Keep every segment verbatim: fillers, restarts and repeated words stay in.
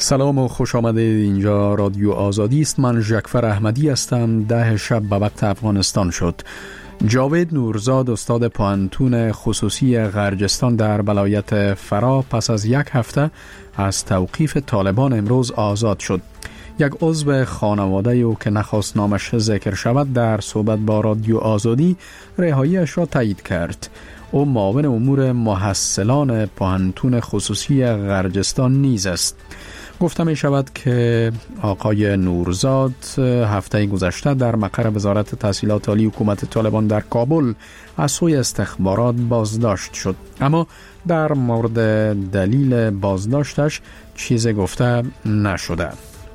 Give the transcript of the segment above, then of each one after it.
سلام و خوش آمدید. اینجا رادیو آزادی است. من ژکفر احمدی هستم. ده شب به وقت افغانستان شد. جاوید نورزاد، استاد پوهنتون خصوصی غرجستان در ولایت فرا، پس از یک هفته از توقیف طالبان امروز آزاد شد. یک عضو خانواده او که نخواست نامش ذکر شود در صحبت با رادیو آزادی رهاییش را تایید کرد. او معاون امور محصلان پوهنتون خصوصی غرجستان نیز است. گفته می شود که آقای نورزاد هفته گذشته در مقر وزارت تحصیلات عالی حکومت طالبان در کابل از سوی استخبارات بازداشت شد، اما در مورد دلیل بازداشتش چیزی گفته نشده.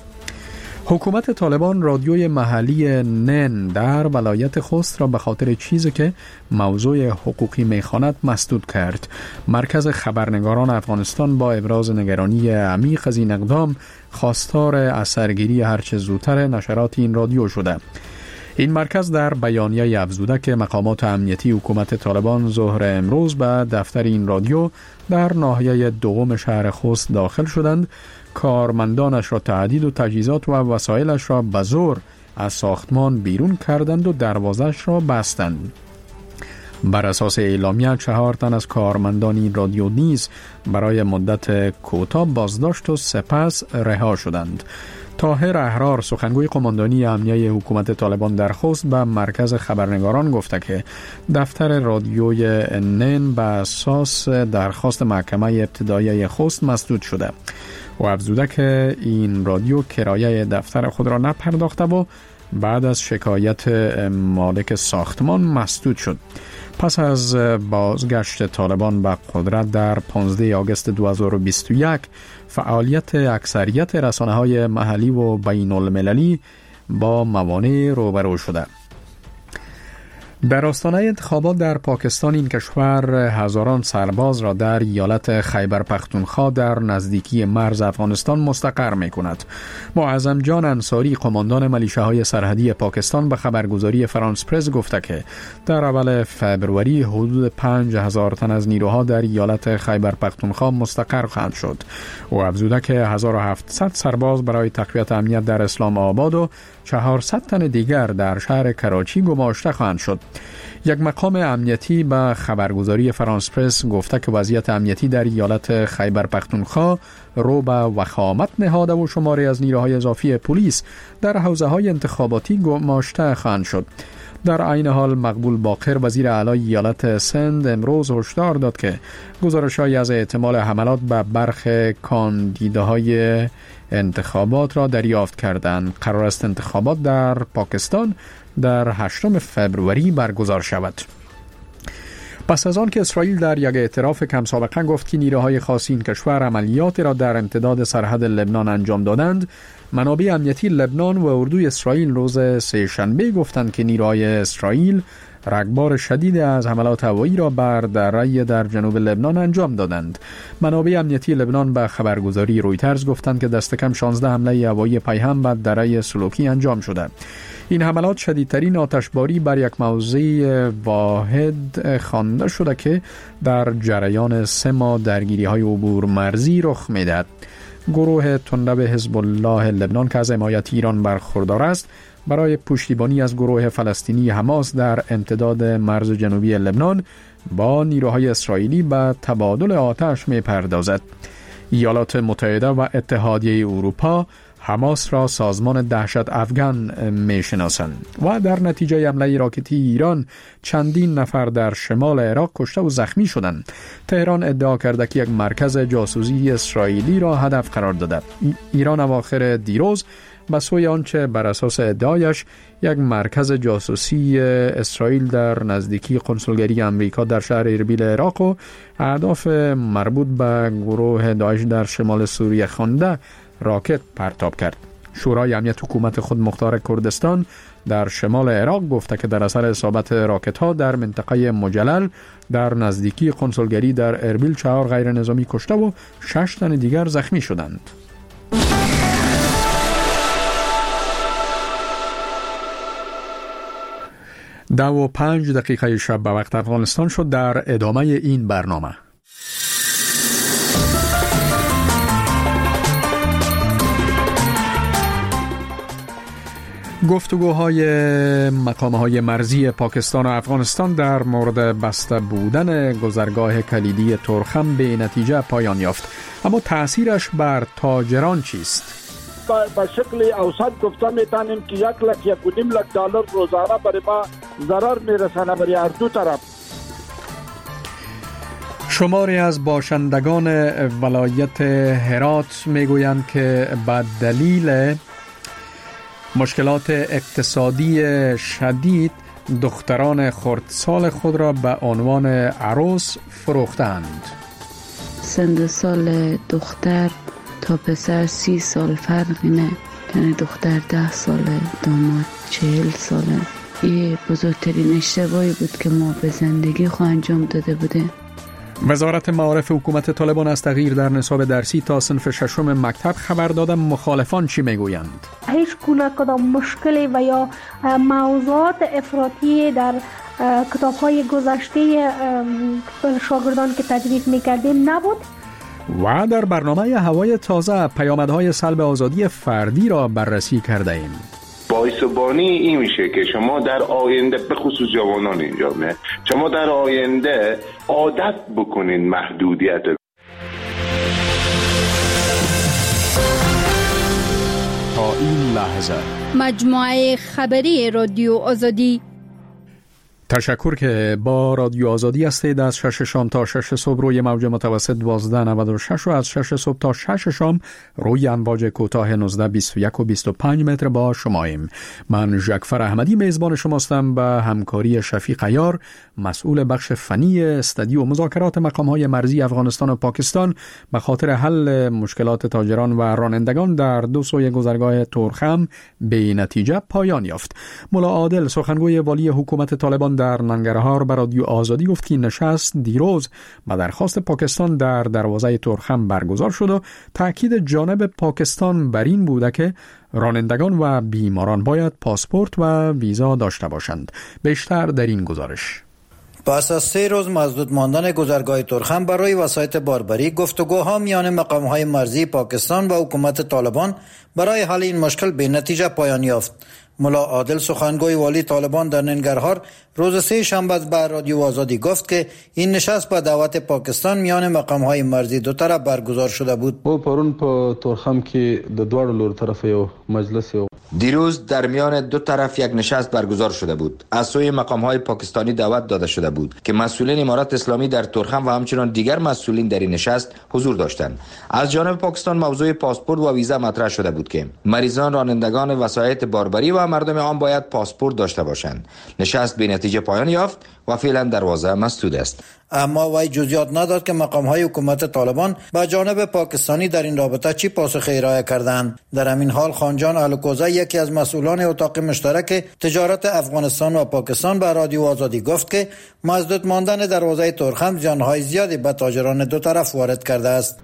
حکومت طالبان رادیوی محلی نن در ولایت خوست را به خاطر چیزی که موضوع حقوقی میخواند مسدود کرد. مرکز خبرنگاران افغانستان با ابراز نگرانی عمیق از این اقدام خواستار اثرگیری هرچه زودتر نشرات این رادیو شده. این مرکز در بیانیه افزوده که مقامات امنیتی حکومت طالبان ظهر امروز به دفتر این رادیو در ناحیه دوم شهر خوست داخل شدند، کارمندانش را تهدید و تجهیزات و وسایلش را به زور از ساختمان بیرون کردند و دروازش را بستند. بر اساس اعلامیه چهار تن از کارمندان این رادیو نیز برای مدت کوتاه بازداشت و سپس رها شدند. طاهر احرار، سخنگوی قماندانی امنیه حکومت طالبان در خوست، به مرکز خبرنگاران گفته که دفتر رادیوی نن به اساس درخواست محکمه ابتدایی خوست مسدود شده و افزوده که این رادیو کرایه دفتر خود را نپرداخته و بعد از شکایت مالک ساختمان مسدود شد. پس از بازگشت طالبان به قدرت در پانزده آگوست دو هزار و بیست و یک، فعالیت اکثریت رسانه‌های محلی و بین المللی با موانع روبرو شده. در آستانه انتخابات در پاکستان این کشور هزاران سرباز را در ایالت خیبر پختونخوا در نزدیکی مرز افغانستان مستقر می کند. معظم جان انصاری، قماندان ملیشه‌های سرحدی پاکستان، به خبرگزاری فرانس پرس گفته که در اول فبروری حدود پنج هزار تن از نیروها در ایالت خیبر پختونخوا مستقر خواهند شد. او افزوده که هزار و هفتصد سرباز برای تقویت امنیت در اسلام آباد و چهارصد تن دیگر در شهر کراچی گماشته خواهند شد. یک مقام امنیتی به خبرگزاری فرانس پرس گفته که وضعیت امنیتی در ایالت خیبر پختونخوا رو به وخامت نهاده و شماری از نیروهای اضافی پلیس در حوزه‌های انتخاباتی گماشته خواهند شد. در عین حال مقبول باقر، وزیر اعلی ایالت سند، امروز هشدار داد که گزارش‌هایی از احتمال حملات به برخی کاندیداهای انتخابات را دریافت کردند. قرار است انتخابات در پاکستان در هشتم فبروری برگزار شود. پس از آن که اسرائیل در یک اعتراف کم سابقه گفت که نیروهای خاص این کشور عملیات را در امتداد سرحد لبنان انجام دادند، منابع امنیتی لبنان و اردوی اسرائیل روز سه‌شنبه گفتند که نیروهای اسرائیل رگبار شدید از حملات هوایی را بر دره در جنوب لبنان انجام دادند. منابع امنیتی لبنان به خبرگزاری رویترز گفتند که دست کم شانزده حمله هوایی پیهم بر دره سلوکی انجام شده. این حملات شدیدترین آتشباری بر یک موضع واحد خوانده شده که در جریان سه ماه درگیری های عبور مرزی رخ میدهد. گروه تندرو حزب الله لبنان که از حمایت ایران برخوردار است، برای پشتیبانی از گروه فلسطینی حماس در امتداد مرز جنوبی لبنان با نیروهای اسرائیلی به تبادل آتش می پردازد. ایالات متحده و اتحادیه اروپا حماس را سازمان دهشت افغان می شناسند و در نتیجه حمله راکتی ایران چندین نفر در شمال عراق کشته و زخمی شدند. تهران ادعا کرده که یک مرکز جاسوسی اسرائیلی را هدف قرار داده. ایران اواخر دیروز به سوی آنچه بر اساس ادعایش یک مرکز جاسوسی اسرائیل در نزدیکی قنسولگری امریکا در شهر اربیل عراق و اهداف مربوط به گروه داعش در شمال سوریه خوانده راکت پرتاب کرد. شورای امنیت حکومت خود مختار کردستان در شمال عراق گفته که در اثر اصابت راکت ها در منطقه مجلل در نزدیکی قنسولگری در اربیل چهار غیر نظامی کشته و شش تن دیگر زخمی شدند. دو و پنج دقیقه شب به وقت افغانستان شد. در ادامه این برنامه گفتگوهای مقام‌های مرزی پاکستان و افغانستان در مورد بسته بودن گذرگاه کلیدی ترخم به نتیجه پایان یافت، اما تأثیرش بر تاجران چیست؟ به شکل اوسط گفته میتونیم که یک لک یک و نیم لک دلار روزانه برای ما ضرر میرسانه برای هر دو طرف. شماری از باشندگان ولایت هرات میگویند که به دلیل مشکلات اقتصادی شدید دختران خردسال خود را به عنوان عروس فروختند. سن سال دختر تا پسر سی سال فرقی نه، یعنی دختر ده ساله، داماد چهل ساله. این بزرگترین اشتباهی بود که ما به زندگی خود انجام داده بوده. وزارت معارف حکومت طالبان از تغییر در نصاب درسی تا صنف ششم مکتب خبر داده. مخالفان چی میگویند؟ هیچ گونه کدام مشکلی و یا موضوعات افراطی در کتاب‌های گذشته شاگردان که تدریس می‌کردیم نبود. و در برنامه هوای تازه پیامدهای سلب آزادی فردی را بررسی کرده ایم. باعث و بانی این میشه که شما در آینده به خصوص جوانان اینجا نه شما در آینده عادت بکنین محدودیت. تا این لحظه مجموعه خبری رادیو آزادی. تشکر که با رادیو آزادی هستید. از شش شام تا شش صبح روی موج متوسط دوازده نود و شش و از شش صبح تا شش شام روی امواج کوتاه نوزده بیست و یک و بیست و پنج متر با شماییم. من جعفر احمدی میزبان شماستم. به همکاری شفیق عیار مسئول بخش فنی استودیو مذاکرات مقام‌های مرزی افغانستان و پاکستان به خاطر حل مشکلات تاجران و رانندگان در دو سوی گذرگاه ترخم به نتیجه پایان یافت. ملا عادل سخنگوی والی حکومت طالبان در ننگرهار به رادیو آزادی گفت که نشست دیروز به درخواست پاکستان در دروازه ترخم برگزار شد و تاکید جانب پاکستان بر این بوده که رانندگان و بیماران باید پاسپورت و ویزا داشته باشند. بیشتر در این گزارش. پس از سه روز مسدود ماندن گذرگاه ترخم برای وسایط باربری، گفتگوها میان مقام‌های مرزی پاکستان و حکومت طالبان برای حل این مشکل به نتیجه پایان یافت. ملا عادل سخنگوی والی طالبان در ننگرهار روز سه شنبه به رادیو آزادی گفت که این نشست به دعوت پاکستان میان مقام‌های مرزی دو طرف برگزار شده بود. او پرون په ترخم کې د دوړو لور طرف یو مجلس یو دیروز در میان دو طرف یک نشست برگزار شده بود. از سوی مقام‌های پاکستانی دعوت داده شده بود که مسئولین امارات اسلامی در ترخم و همچنین دیگر مسئولین در این نشست حضور داشتند. از جانب پاکستان موضوع پاسپورت و ویزا مطرح شده بود که مریضان، رانندگان وسایط باربری و مردم عام باید پاسپورت داشته باشند. نشست به نتیجه پایان یافت و فعلا دروازه مسدود است. اما وی جزئیات نداد که مقام‌های حکومت طالبان با جانب پاکستانی در این رابطه چی پاسخ ارائه کردند. در همین حال خانجان الوکوزه یکی از مسئولان اتاق مشترک تجارت افغانستان و پاکستان به رادیو آزادی گفت که مسدود ماندن دروازه ترخم زیان‌های زیادی به تاجران دو طرف وارد کرده است.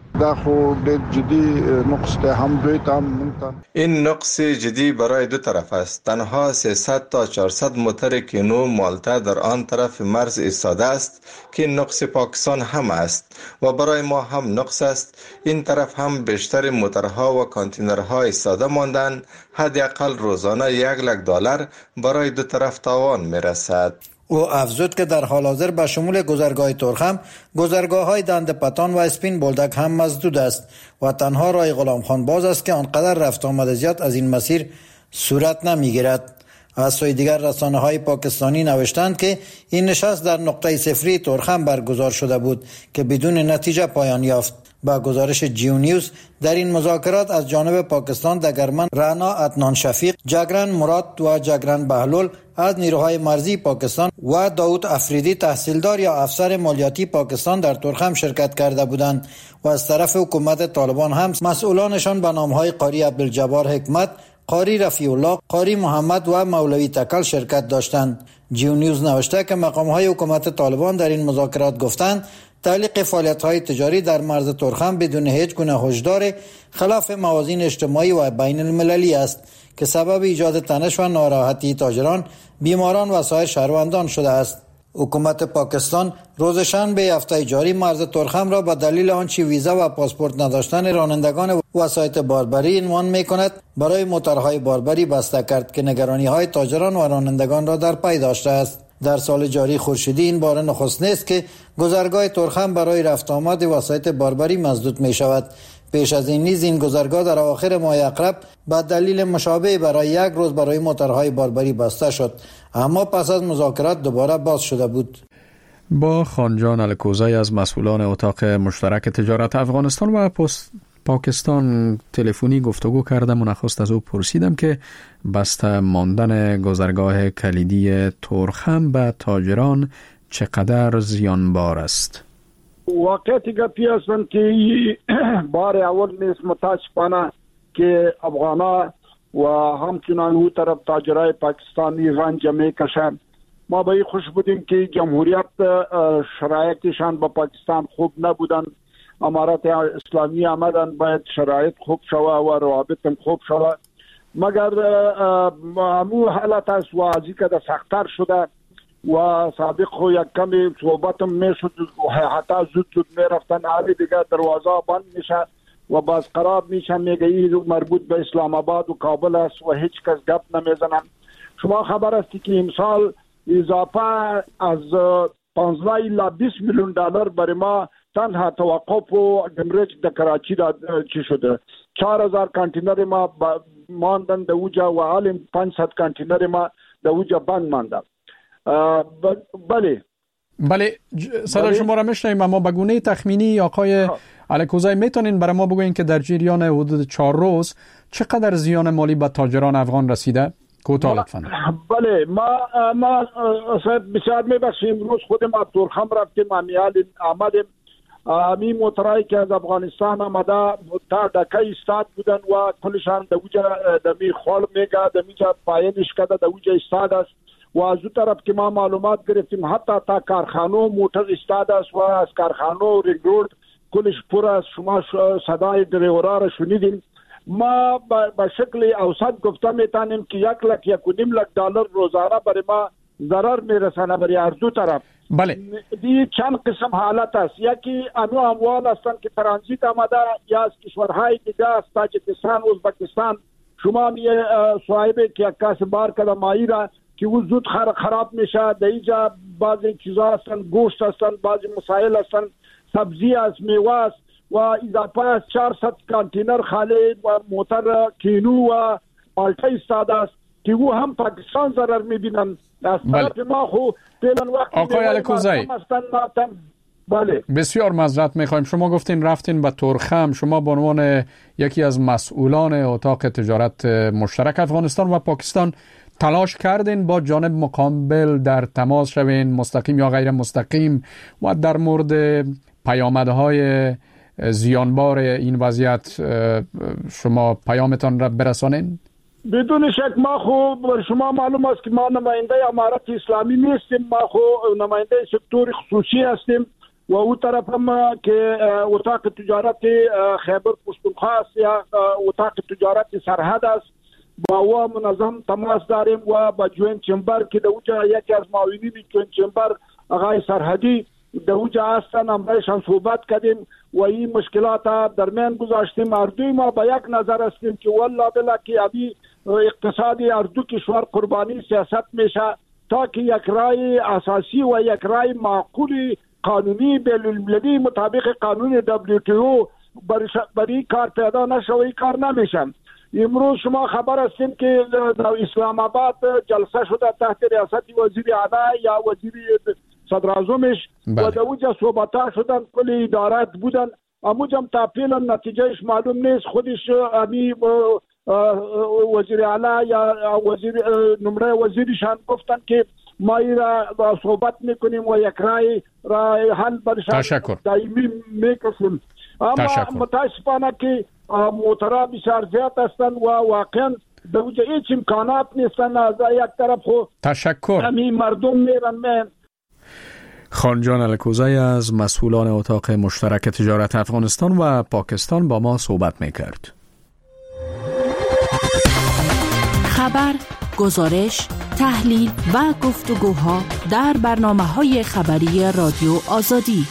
این نقص جدی برای دو طرف است. تنها سیصد تا چهارصد موتر کینو مالته در آن طرف مرز ایستاده است که نقص پاکستان هم است و برای ما هم نقص است. این طرف هم بیشتر موترها و کانتینرها ایستاده ماندن. حداقل روزانه یک لک دلار برای دو طرف تاوان میرسد. او افزود که در حال حاضر به شمول گذرگاه ترخم، گذرگاه‌های دنده پتان و اسپین بولدک هم مسدود است و تنها راه غلام خان باز است که آنقدر رفت آمد زیاد از این مسیر صورت نمی‌گیرد. از سوی دیگر رسانه‌های پاکستانی نوشتند که این نشست در نقطه صفری ترخم برگزار شده بود که بدون نتیجه پایان یافت. با گزارش جیو نیوز در این مذاکرات از جانب پاکستان دگرمن رانا عدنان شفیق، جگرن مراد و جگرن بهلول از نیروهای مرزی پاکستان و داود افریدی تحصیلدار یا افسر مالیاتی پاکستان در ترخم شرکت کرده بودند و از طرف حکومت طالبان هم مسئولانشان به نامهای قاری عبدالجبار حکمت، قاری رفیع الله، قاری محمد و مولوی تکل شرکت داشتند. جیو نیوز نوشته که مقام‌های حکومت طالبان در این مذاکرات گفتند تعلیق فعالیت‌های تجاری در مرز ترخم بدون هیچ گونه هشدار خلاف موازین اجتماعی و بین المللی است که سبب ایجاد تنش و ناراحتی تاجران، بیماران و سایر شهروندان شده است. حکومت پاکستان روز شنبه هفته جاری مرز ترخم را به دلیل آنچه ویزا و پاسپورت نداشتن رانندگان وسایط باربری عنوان می کند برای موترهای باربری بسته کرد که نگرانی های تاجران و رانندگان را در پی داشته است. در سال جاری خورشیدی این بار نخست نیست که گذرگاه ترخم برای رفت آمد وسایط باربری مسدود می شود. پیش از این نیز این گذرگاه در آخر ماه اقرب به دلیل مشابه برای یک روز برای موترهای باربری بسته شد، اما پس از مذاکرات دوباره باز شده بود. با خانجان الکوزی از مسئولان اتاق مشترک تجارت افغانستان و پاکستان تلفنی گفتگو کردم و نخست از او پرسیدم که بسته ماندن گذرگاه کلیدی ترخم به تاجران چقدر زیانبار است. واقعیتی گپی هستند که بار اول نیست متاسفانه که افغانا و همچنان او طرف تاجرای پاکستانی رنج میکشند. ما به این خوش بودیم که جمهوریت شرایطشان با پاکستان خوب نبودن، امارات اسلامی آمدن باید شرایط خوب شوه و روابط هم خوب شوه، مگر همو حالت است و ازی که سختتر شده و سابق خو یک کمی صحبت هم میشد، حتی زود زود میرفتن، حالی دیگه دروازه بند میشه و باز خراب میشه، میگه این مربوط به اسلام آباد و کابل است و هیچ کس گپ نمیزنن. شما خبر هستی که امسال اضافه از پانزده الی بیست میلیون دلار برای ما تنها توقف و گمرک در کراچی را چی شده. چهار هزار کانتینر ما ماندن در اوجا و حالی پانصد کانتینر ما در اوجا بند مانده. بله بله صدا شما را میشنویم، اما به گونه تخمینی آقای الکوزی میتونین برای ما بگوین که در جریان حدود چهار روز چقدر زیان مالی به تاجران افغان رسیده؟ کوتاه لطفاً. بله ما ما صاحب بسیار میبخشیم، روز خود ما ترخم رفتیم، امیال آمدیم، امی موترایی که از افغانستان آمده تا دکه استاد بودن و کلشان دوجا دمی خال میگه دمیجا پایینش کده دوجا استاد است و از اون طرف که ما معلومات گرفتیم حتی تا کارخانه موتر استاد است و از کارخانه رینگ رود کلش پر است. شما صدای دریورا را شنیدیم. ما به شکل اوسط گفته میتونیم که یک لک یک و نیم لک دلار روزانه برای ما ضرر میرسانه برای هر دو طرف. بله دی چند قسم حالت است، یکی انو اموال هستند که ترانزیت آمده یا از کشورهای دیگه است، تاجیکستان، ازبکستان. شما می صاحبه که یک کس بار کده مایی را که او زود خراب میشه، در اینجا بعضی چیزا هستن، گوشت هستن، بعضی مسائل هستن، سبزی است، میوه است و اضافه از چهارصد کانتینر خالی و موتر کینو و مالټه ایستاده است که او هم پاکستان ضرر میبینن. از طرف ما خو فعلا وقت آقای الکوزی بله بسیار معذرت میخوایم، شما گفتین رفتین به ترخم، شما به عنوان یکی از مسئولان اتاق تجارت مشترک افغانستان و پاکستان تلاش کردین با جانب مقابل در تماس شوین، مستقیم یا غیر مستقیم، و در مورد پیامدهای زیانبار این وضعیت شما پیامتان را برسانین؟ بدون شک ما خو شما معلوم است که ما نماینده امارات اسلامی نیستیم، ما خو نماینده سکتور خصوصی هستیم و او طرف هم که اتاق تجارت خیبر پختونخوا است یا اتاق تجارت سرحد است با او منظم تماس داریم و با جوین چمبر که دوجا یکی از معاونین جوین چمبر آقای سرحدی دوجا هستن، همراهشان صحبت کردیم و این مشکلات درمیان گذاشتیم. اردوی ما با یک نظر هستیم که والله بلا که ابی اقتصادی اردو کشور قربانی سیاست میشه تا که یک رای اساسی و یک رای معقولی قانونی بین‌المللی مطابق قانون دبلیو تی او برای کار پیدا نشه و این کار نمیشه. امروز شما خبر هستیم که در اسلام آباد جلسه شده تحت ریاست وزیر اعلی یا وزیر صدر اعظمش و در اونجا صحبت‌ها شدن، کل ادارات بودن، اما جم تا فعلا نتیجهش معلوم نیست. خودش امی وزیر اعلی یا وزیر نمره وزیرشان گفتن که ما را صحبت میکنیم و یک رای رای حل برشان دائمی میکشیم. اما متاسفانه که موترها بسیار زیاد هستند و واقعا در اونجا هیچ امکانات نیستن. از یک طرف خو تشکر همین مردم میرن من خانجان الکوزی از مسئولان اتاق مشترک تجارت افغانستان و پاکستان با ما صحبت میکرد. خبر، گزارش، تحلیل و گفتگوها در برنامه‌های خبری رادیو آزادی.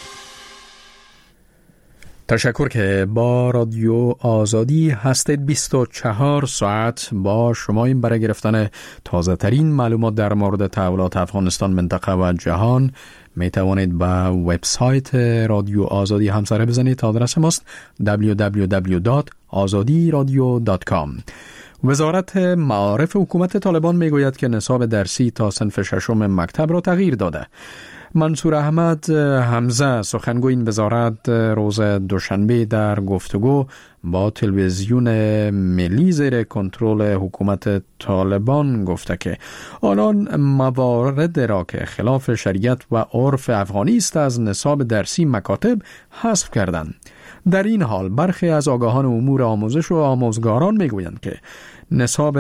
تشکر که با رادیو آزادی هستید. بیست و چهار ساعت با شما این برای گرفتن تازه ترین معلومات در مورد تحولات افغانستان، منطقه و جهان می توانید با وبسایت رادیو آزادی همسره بزنید. آدرس ماست دبلیو دبلیو دبلیو دات آزادی رادیو دات کام. وزارت معارف حکومت طالبان می گوید که نصاب درسی تا صنف ششم مکتب را تغییر داده. منصور احمد حمزه سخنگوی این وزارت روز دوشنبه در گفتگو با تلویزیون ملی زیر کنترل حکومت طالبان گفته که آنان موارد را که خلاف شریعت و عرف افغانی است از نصاب درسی مکاتب حذف کردند. در این حال برخی از آگاهان امور آموزش و آموزگاران میگویند که نصاب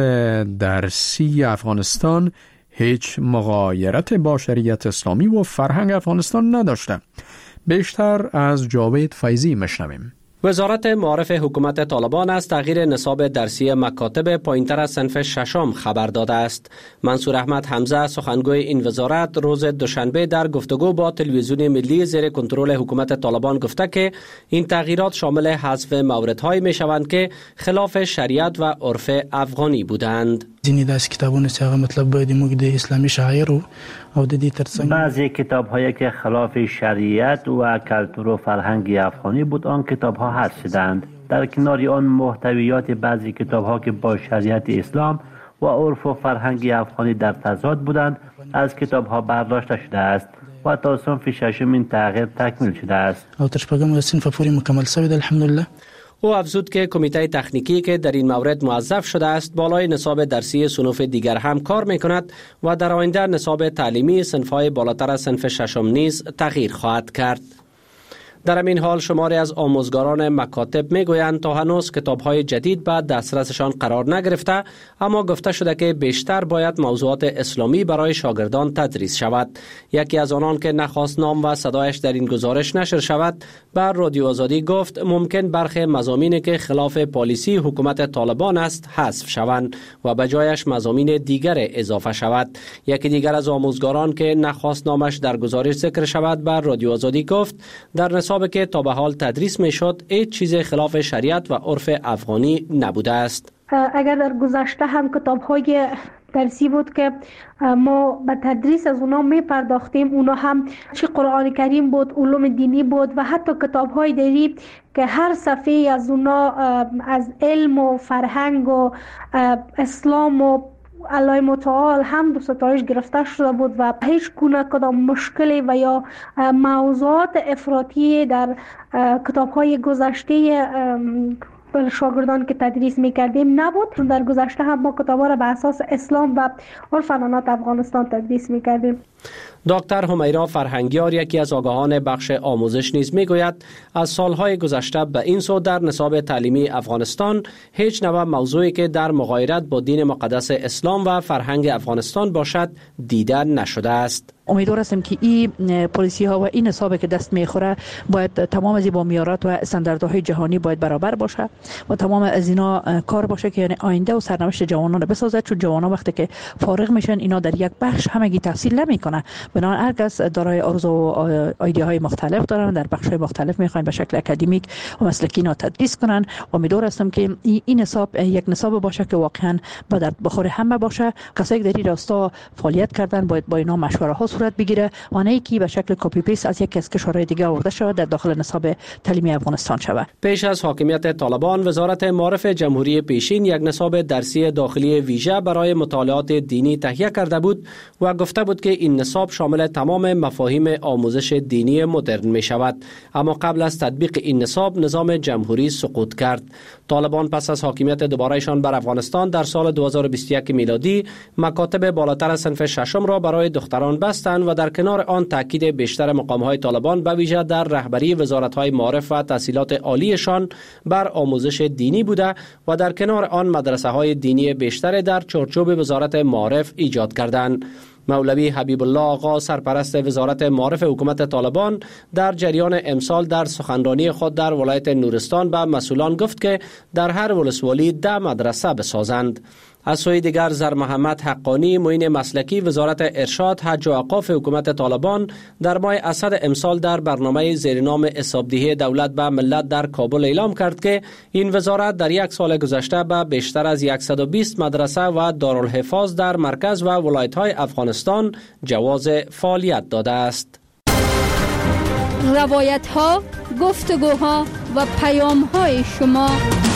درسی افغانستان هیچ مغایرت با شریعت اسلامی و فرهنگ افغانستان نداشته. بیشتر از جاوید فیضی مشنویم. وزارت معارف حکومت طالبان از تغییر نصاب درسی مکاتب پایین‌تر از صنف ششم خبر داده است. منصور احمد حمزه سخنگوی این وزارت روز دوشنبه در گفتگو با تلویزیون ملی زیر کنترل حکومت طالبان گفته که این تغییرات شامل حذف موردهایی میشوند که خلاف شریعت و عرف افغانی بودند. ځینې داسې کتابونه چې هغه مطلب باید موږ د اسلامي شاعرو او د دې ترڅنګ بعضی کتاب‌هایی که خلاف شریعت و کلتور و فرهنگ افغانی بود آن کتاب‌ها حذف شدند. در کنار آن محتویات بعضی کتاب‌ها که با شریعت اسلام و عرف و فرهنگ افغانی در تضاد بودند از کتاب‌ها برداشته شده است و تا صنف ششم این تغییر تکمیل شده است. او تر شپږم صنف پورې مکمل شوی دی الحمدلله. او افزود که کمیته تکنیکی که در این مورد موظف شده است بالای نصاب درسی صنوف دیگر هم کار میکند و در آینده نصاب تعلیمی صنف‌های بالاتر از صنف ششم نیز تغییر خواهد کرد. در همین حال شماری از آموزگاران مکاتب میگویند تا هنوز کتاب‌های جدید به دسترسشان قرار نگرفته، اما گفته شده که بیشتر باید موضوعات اسلامی برای شاگردان تدریس شود. یکی از آنان که نخواست نام و صدایش در این گزارش نشر شود بر رادیو آزادی گفت ممکن برخی مضامینی که خلاف پالیسی حکومت طالبان است حذف شوند و به جایش مضامین دیگر اضافه شود. یکی دیگر از آموزگاران که نخواست نامش در گزارش ذکر شود بر رادیو آزادی گفت در نصاب که تا به حال تدریس می شد هیچ چیز خلاف شریعت و عرف افغانی نبوده است. اگر در گذشته هم کتاب‌های درسی بود که ما به تدریس از اونا می پرداختیم، اونا هم چه قرآن کریم بود، علوم دینی بود و حتی کتاب‌های دیگری که هر صفحه از اونا از علم و فرهنگ و اسلام و الله متعال هم دو ستایش گرفته شده بود و هیچ گونه کدام مشکلی و یا موضوعات افراطی در کتاب‌های گذشته شاگردان که تدریس می‌کردیم نبود. در گذشته هم ما کتاب‌ها را به اساس اسلام و عرف عنعنات افغانستان تدریس می‌کردیم. دکتر همیرا فرهنگیار یکی از آگاهان بخش آموزش نیز میگوید از سالهای گذشته به این سو در نصاب تعلیمی افغانستان هیچ نوع موضوعی که در مغایرت با دین مقدس اسلام و فرهنگ افغانستان باشد دیده نشده است. امیدوار هستم که این پالیسی ها و این نصابی که دست میخوره باید تمام از با معیارات و استانداردهای جهانی باید برابر باشه و تمام از اینا کار باشه که یعنی آینده و سرنوشت جوانان رو بسازد، چون جوانان وقتی که فارغ میشن اینا در یک بخش همگی تحصیل نمیکنه، بنابراین هر کس دارای آرزو و ایده های مختلف دارن در بخش های مختلف میخواین به شکل اکادمیک و مسلکی اینا تدریس کنن. امیدوار هستم که این نصاب یک نصاب باشه که واقعا به درد بخور همه باشه. کسایی که در این راستا فعالیت کردن باید با اینا مشوره ها صورت بگیره و نه اینکه به شکل کپی پیست از یک از کشورهای دیگه آورده شود در داخل نصاب تعلیمی افغانستان شود. پیش از حاکمیت طالبان وزارت معارف جمهوری پیشین یک نصاب درسی داخلی ویژه برای مطالعات دینی تهیه کرده بود و گفته بود که این نصاب شامل تمام مفاهیم آموزش دینی مدرن می شود، اما قبل از تطبیق این نصاب نظام جمهوری سقوط کرد. طالبان پس از حاکمیت دوبارهشان بر افغانستان در سال دو هزار و بیست و یک میلادی مکاتب بالاتر از صنف ششم را برای دختران بستند و در کنار آن تاکید بیشتر مقام‌های طالبان به ویژه در رهبری وزارت‌های معارف و تحصیلات عالیشان بر آموزش دینی بوده و در کنار آن مدرسه‌های دینی بیشتر در چارچوب وزارت معارف ایجاد کردند. مولوی حبیب الله آقا سرپرست وزارت معارف حکومت طالبان در جریان امسال در سخنرانی خود در ولایت نورستان به مسئولان گفت که در هر ولسوالی ده مدرسه بسازند. از سوی دیگر زر محمد حقانی معین مسلکی وزارت ارشاد حج و اوقاف حکومت طالبان در ماه اسد امسال در برنامه زیرنام حسابدهی دولت به ملت در کابل اعلام کرد که این وزارت در یک سال گذشته به بیشتر از صد و بیست مدرسه و دارالحفاظ در مرکز و ولایت‌های افغانستان جواز فعالیت داده است. روایت‌ها، گفتگوها و پیام‌های شما.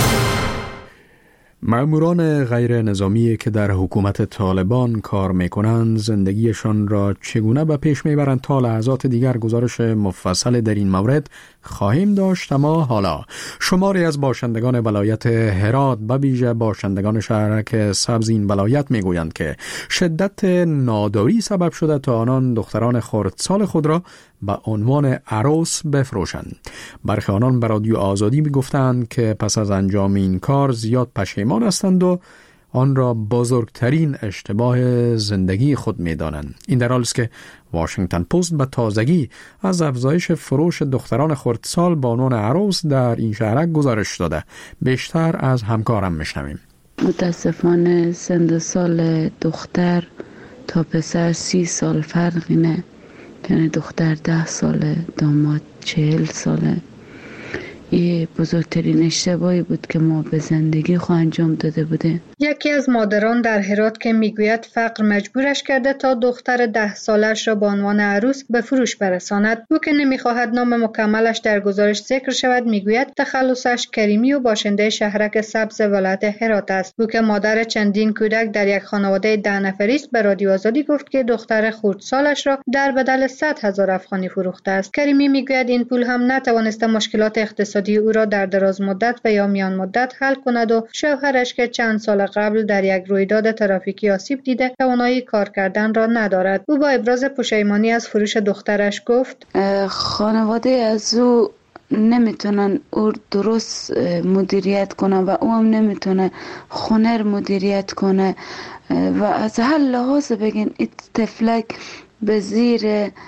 ماموران غیر نظامی که در حکومت طالبان کار میکنند زندگیشان را چگونه به پیش میبرند تا لحظات دیگر گزارش مفصل در این مورد خواهیم داشت. اما حالا شماری از باشندگان ولایت هرات به ویژه باشندگان شهرک سبز این ولایت میگویند که شدت ناداری سبب شده تا آنان دختران خردسال خود را به عنوان عروس بفروشند. برخی آنان به رادیو آزادی میگفتند که پس از انجام این کار زیاد پشیمان هستند و آن را بزرگترین اشتباه زندگی خود می‌دانند. این در حالی است که واشنگتن پست به تازگی از افزایش فروش دختران خردسال به عنوان عروس در این شهرک گزارش داده. بیشتر از همکارم میشنویم. متاسفانه سن سال دختر تا پسر سی سال فرقی نه، یعنی دختر ده ساله، داماد چهل ساله. این بزرگترین اشتباهی بود که ما به زندگی خود انجام داده بوده. یکی از مادران در هرات که میگوید فقر مجبورش کرده تا دختر ده سالش را به عنوان عروس به فروش برساند. او که نمیخواهد نام مکملش در گزارش ذکر شود میگوید تخلصش کریمی و باشنده شهرک سبز ولایت هرات است. او که مادر چندین کودک در یک خانواده ده نفری است به رادیو آزادی گفت که دختر خردسالش را در بدل صد هزار افغانی فروخته است. کریمی میگوید این پول هم نتوانسته مشکلات اقتصادی او را در دراز مدت و یا میان مدت حل کند و شوهرش که چند سال قبل در یک رویداد ترافیکی آسیب دیده توانایی کار کردن را ندارد. او با ابراز پشیمانی از فروش دخترش گفت خانواده از او نمیتونن او درست مدیریت کنه و او هم نمیتونه خونه مدیریت کنه و از هر لحاظ بگین این طفلک به زیر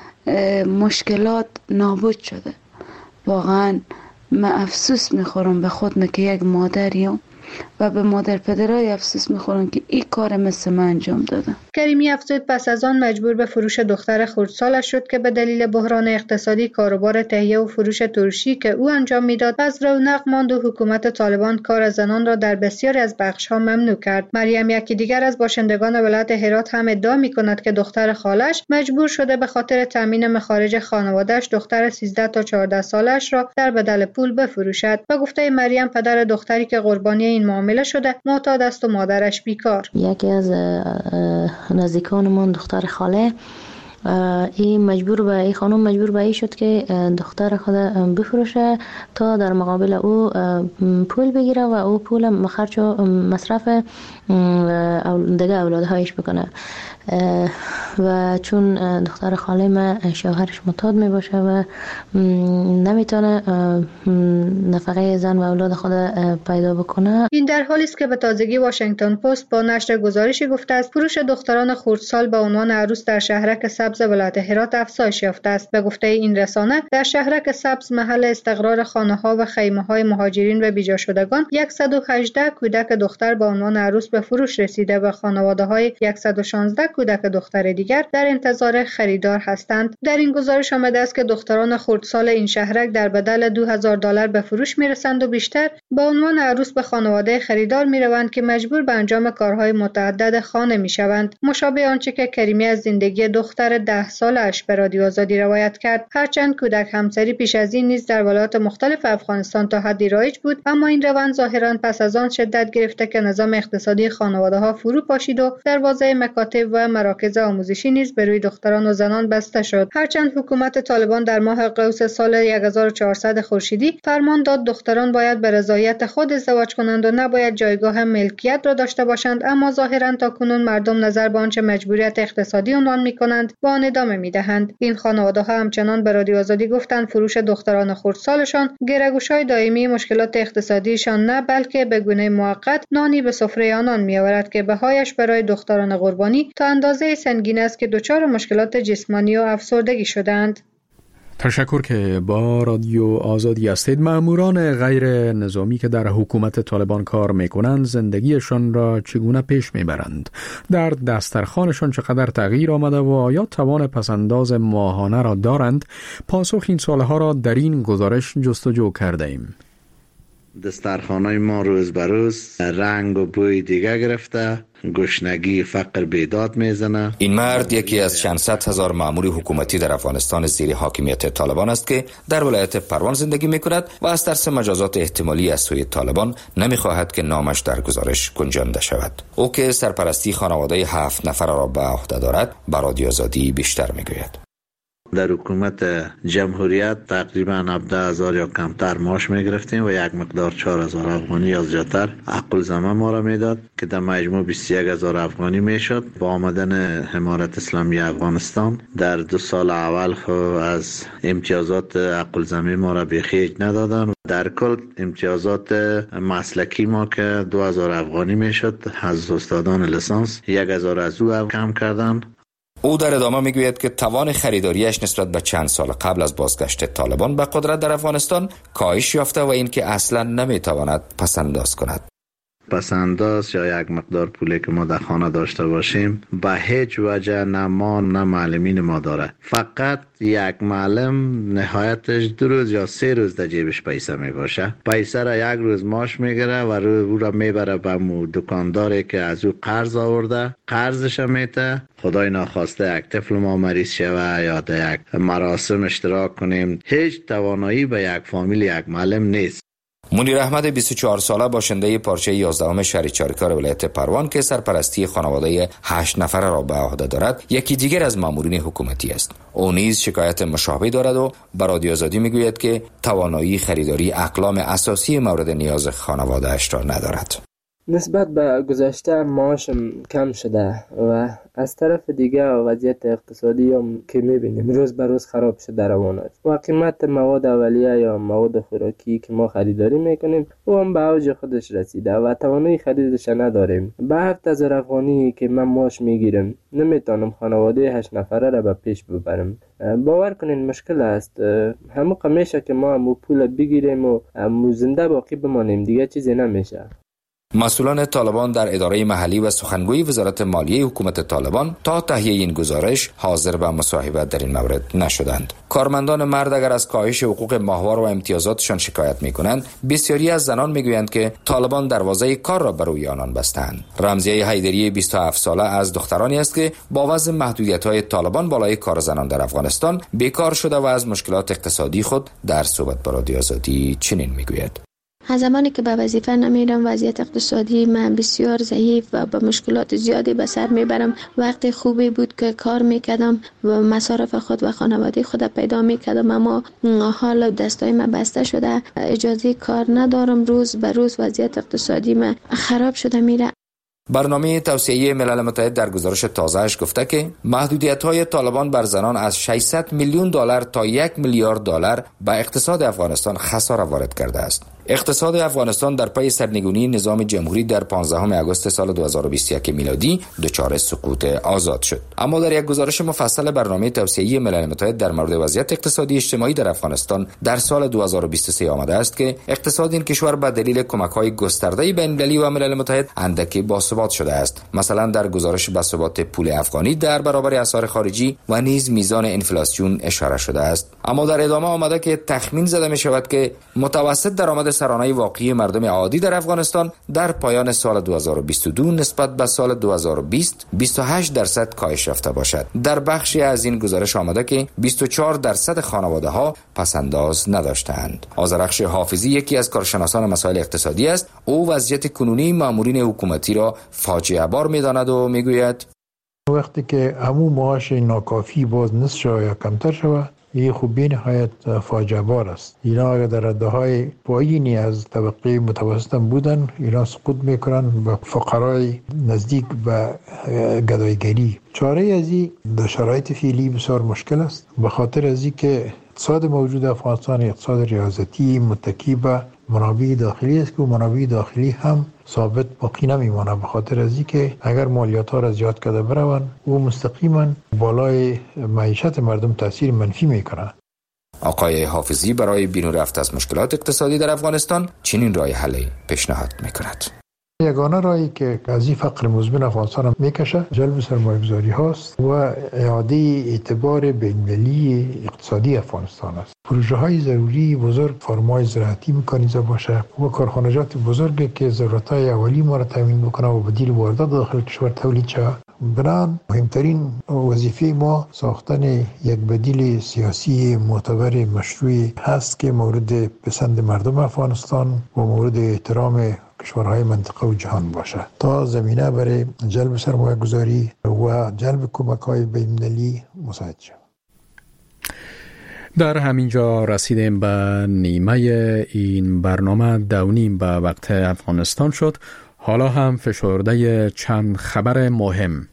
مشکلات نابود شده. واقعا من افسوس میخورم به خودم که یک مادریم و به مادر پدرای افسوس میخورم که این کار مثل من انجام دادم. کریمی افزود پس از آن مجبور به فروش دختر خردسالش شد که به دلیل بحران اقتصادی کاروبار تهیه و فروش ترشی که او انجام میداد از رونق ماند و حکومت طالبان کار زنان را در بسیاری از بخش‌ها ممنوع کرد. مریم یکی دیگر از باشندگان ولایت هرات هم ادعا میکند که دختر خالش مجبور شده به خاطر تامین مخارج خانواده‌اش دختر سیزده تا چهارده سالش را در بدل پول بفروشد. به گفته مریم پدر دختری که قربانی این معامله شده معتاد است و مادرش بیکار. یکی از نزدیکانمون دختر خاله این مجبور به این خانم مجبور به این شد که دختر خود بفروشه تا در مقابل او پول بگیره و او پول خرج و مصرف دیگه اولادهایش بکنه. و چون دختر خاله من شوهرش معتاد می باشه و نمیتونه نفقه زن و اولاد خود پیدا بکنه. این در حالی است که به تازگی واشنگتن پست با نشر گزارشی گفته است فروش دختران خردسال به عنوان عروس در شهرک سبز ولایت هرات افزایش یافته است. به گفته این رسانه در شهرک سبز محل استقرار خانه‌ها و خیمه‌های مهاجرین و بیجا شدگان صد و هجده کودک دختر به عنوان عروس به فروش رسیده و خانواده‌های صد و شانزده کودک دختر دیگر در انتظار خریدار هستند. در این گزارش آمده است که دختران خردسال این شهرک در بدل دو هزار دلار به فروش میرسند و بیشتر به عنوان عروس به خانواده خریدار میروند که مجبور به انجام کارهای متعدد خانه میشوند. مشابه آنچه که کریمی از زندگی دختر ده سالش به رادیو آزادی روایت کرد. هرچند کودک همسری پیش از این نیز در ولایات مختلف افغانستان تا حدی رایج بود، اما این روند ظاهرا پس از آن شدت گرفته که نظام اقتصادی خانواده‌ها فرو پاشید و دروازه مکاتب و مراکز آموزشی نیز به روی دختران و زنان بسته شد. هرچند حکومت طالبان در ماه قوس سال هزار و چهارصد خورشیدی فرمان داد دختران باید به رضایت خود ازدواج کنند و نباید جایگاه ملکیت را داشته باشند، اما ظاهرا تاکنون مردم نظر به آنچه مجبوریت اقتصادی عنوان می‌کنند با آن ادامه می‌دهند. این خانواده‌ها همچنان به رادیو آزادی گفتند فروش دختران خردسالشان گره‌گوش‌های دائمی مشکلات اقتصادیشان نه بلکه به گونه موقت نانی به سفره آنان می‌آورد که بهایش برای دختران قربانی تا اندازه سنگین است که دچار مشکلات جسمانی و افسردگی شدند. تشکر که با رادیو آزادی هستید. ماموران غیر نظامی که در حکومت طالبان کار میکنند زندگیشان را چگونه پیش میبرند؟ در دسترخوانشان چقدر تغییر آمده و آیا توان پسنداز ماهانه را دارند؟ پاسخ این سوالها را در این گزارش جستجو کرده ایم. دسترخوانای ما روز به روز رنگ و بوی دیگه گرفته، گشنگی فقر بیداد میزنه. این مرد یکی از چند صد هزار مأمور حکومتی در افغانستان زیر حاکمیت طالبان است که در ولایت پروان زندگی میکند و از ترس مجازات احتمالی از سوی طالبان نمیخواهد که نامش در گزارش گنجانده شود. او که سرپرستی خانواده هفت نفر را به عهده دارد به رادیو آزادی بیشتر میگوید. در حکومت جمهوریت تقریبا هفده هزار یا کمتر معاش می گرفتیم و یک مقدار چهار هزار افغانی یا زیادتر عقل زمان ما را میداد که در مجموع بیست و یک هزار افغانی میشد. با آمدن امارت اسلامی افغانستان در دو سال اول از امتیازات عقل زمین ما را بیخیج ندادن. در کل امتیازات مسلکی ما که دو هزار افغانی میشد از استادان لیسانس یک هزار از او کم کردن. او در ادامه میگوید که توان خریداریش نسبت به چند سال قبل از بازگشت طالبان به قدرت در افغانستان کاهش یافته و اینکه اصلا نمیتواند پسنداز کند. پسنداز یا یک مقدار پولی که ما در خانه داشته باشیم به هیچ وجه نه ما نه معلمین ما داره. فقط یک معلم نهایتش دو روز یا سه روز در جیبش پیسه می باشه. پیسه را یک روز ماش میگیره و او را میبره به مو دکانداری که از او قرض آورده، قرضش میته. خدای ناخواسته یک طفل ما مریض شوه یا در یک مراسم اشتراک کنیم، هیچ توانایی به یک فامیل یک معلم نیست. منیر احمد بیست و چهار ساله باشنده پارچه یازدهم شهر چاریکار ولایت پروان که سرپرستی خانواده هشت نفره را به عهده دارد یکی دیگر از مامورین حکومتی است. او نیز شکایت مشابه دارد و به رادیو آزادی میگوید که توانایی خریداری اقلام اساسی مورد نیاز خانواده اش را ندارد. نسبت به گذشته معاشم کم شده و از طرف دیگه وضعیت اقتصادی هم که میبینیم روز به روز خراب شده روان است و قیمت مواد اولیه یا مواد خوراکی که ما خریداری میکنیم او هم به اوج خودش رسیده و توانایی خریدش نداریم. به هفت هزار افغانی که من معاش میگیرم نمیتونم خانواده هشت نفره را به پیش ببرم. باور کنین مشکل است. همه میشه که ما هم پول بگیریم و هم زنده باقی بمانیم، دیگه چیزی نمیشه. مسئولان طالبان در اداره محلی و سخنگوی وزارت مالیه حکومت طالبان تا تهیه این گزارش حاضر به مصاحبه در این مورد نشدند. کارمندان مرد اگر از کاهش حقوق ماهوار و امتیازاتشان شکایت می‌کنند، بسیاری از زنان می‌گویند که طالبان دروازه کار را بر روی آنان بستند. رمزیه حیدری بیست و هفت ساله از دخترانی است که با وضع محدودیت‌های طالبان بالای کار زنان در افغانستان بیکار شده و از مشکلات اقتصادی خود در صحبت با رادیو آزادی چنین می‌گوید: از زمانی که به وظیفه نمیرم وضعیت اقتصادی من بسیار ضعیف و با مشکلات زیادی به سر میبرم. وقت خوبی بود که کار میکردم و مصارف خود و خانواده خود پیدا میکردم، اما حال دستای من بسته شده، اجازه کار ندارم. روز به روز وضعیت اقتصادی من خراب شده میره. برنامه توسعه ملل متحد در گزارش تازه‌اش گفته که محدودیت‌های طالبان بر زنان از ششصد میلیون دلار تا یک میلیارد دلار به اقتصاد افغانستان خسارت وارد کرده است. اقتصاد افغانستان در پی سرنگونی نظام جمهوری در پانزدهم آگوست سال دو هزار و بیست و یک میلادی دچار سقوط آزاد شد. اما در یک گزارش مفصل برنامه توسعه ملل متحد در مورد وضعیت اقتصادی اجتماعی در افغانستان در سال دو هزار و بیست و سه آمده است که اقتصاد این کشور به دلیل کمک‌های گسترده بین‌المللی و ملل متحد اندکی باثبات شده است. مثلا در گزارش باثبات پول افغانی در برابر اسعار خارجی و نیز میزان انفلاسیون اشاره شده است. اما در ادامه آمده که تخمین زده می شود که متوسط درآمد سرانه واقعی مردم عادی در افغانستان در پایان سال دو هزار و بیست و دو نسبت به سال دو هزار و بیست بیست و هشت درصد کاهش یافته باشد. در بخشی از این گزارش آمده که بیست و چهار درصد خانواده‌ها پسنداز نداشتند. آذرخش حافظی یکی از کارشناسان مسائل اقتصادی است. او وضعیت کنونی مامورین حکومتی را فاجعه بار می‌داند و می‌گوید وقتی که همو معاش ناکافی باز نصف شود یا کمتر شود، این خوبی نهایت فاجعه بار است. اینا اگر در رده‌های پایینی از طبقه متوسط بودن، اینا سقوط میکنن به فقرای نزدیک به گدایگری. چاره از این در شرایط فعلی بسیار مشکل است، به خاطر از این که اقتصاد موجود افغانستان اقتصاد ریاضتی متکی به منابع داخلی است که منابع داخلی هم ثابت باقی نمیمانه، به خاطر از این که اگر مالیات ها را زیاد کرده بروند او مستقیما بالای معیشت مردم تاثیر منفی میکنه. آقای حافظی برای بیرون رفت از مشکلات اقتصادی در افغانستان چنین راه حلی پیشنهاد میکند. یگانه راهی که از این فقر مزمن افغانستان میکشه جلب سرمایه‌گذاری هاست و اعاده اعتبار بین‌المللی اقتصادی افغانستان است. پروژه های ضروری بزرگ، فرمای زراعتی مکانیزه باشه و کارخانجات بزرگی که ضرورت‌های اولی ما را تامین بکنه و بدیل واردات داخل کشور تولید شود. بنابراین مهمترین وظیفه ما ساختن یک بدیل سیاسی معتبر مشروع هست که مورد پسند مردم افغانستان و مورد احترام کشورهای منطقه و جهان باشه تا زمینه برای جلب سرمایه گذاری و جلب کمک های بین‌المللی مساعد شود. در همینجا رسیدیم به نیمه این برنامه دونیم به وقت افغانستان شد. حالا هم فشرده چند خبر مهم.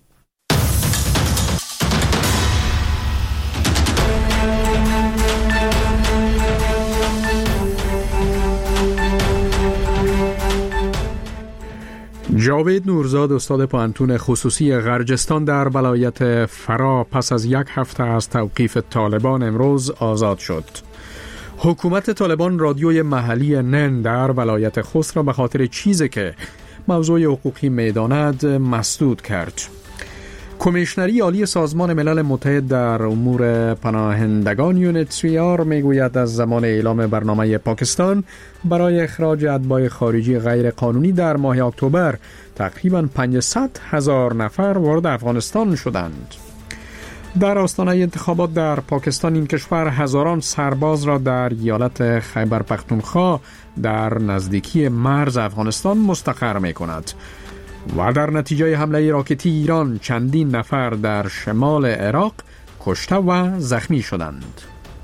جاوید نورزاد استاد پانتون خصوصی غرجستان در ولایت فرا پس از یک هفته از توقیف طالبان امروز آزاد شد. حکومت طالبان رادیوی محلی نن در ولایت خوست را به خاطر چیزی که موضوع حقوقی میداند مسدود کرد. کمیشنری عالی سازمان ملل متحد در امور پناهندگان یونیتسیار میگوید از زمان اعلام برنامه پاکستان برای اخراج اتباع خارجی غیر قانونی در ماه اکتبر تقریباً پانصد هزار نفر وارد افغانستان شدند. در آستانه انتخابات در پاکستان این کشور هزاران سرباز را در ایالت خیبر پختونخوا در نزدیکی مرز افغانستان مستقر می کند و در نتیجه حمله راکتی ایران چندین نفر در شمال عراق کشته و زخمی شدند.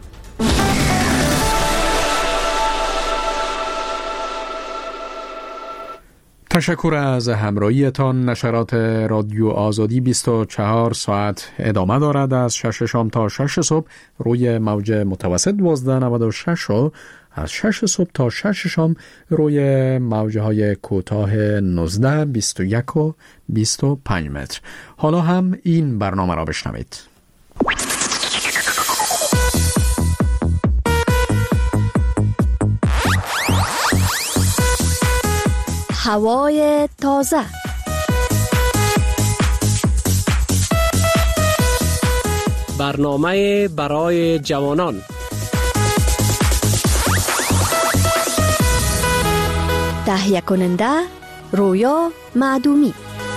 تشکر از همراهیتان. نشرات رادیو آزادی بیست و چهار ساعت ادامه دارد از شش شام تا شش صبح روی موج متوسط دوازده نود و شش و از شش صبح تا شش شام روی موجه های کوتاه نوزده، بیست و یک و بیست و پنج متر. حالا هم این برنامه را بشنوید. هوای تازه. برنامه برای جوانان. تهیه کننده رویا معدومی.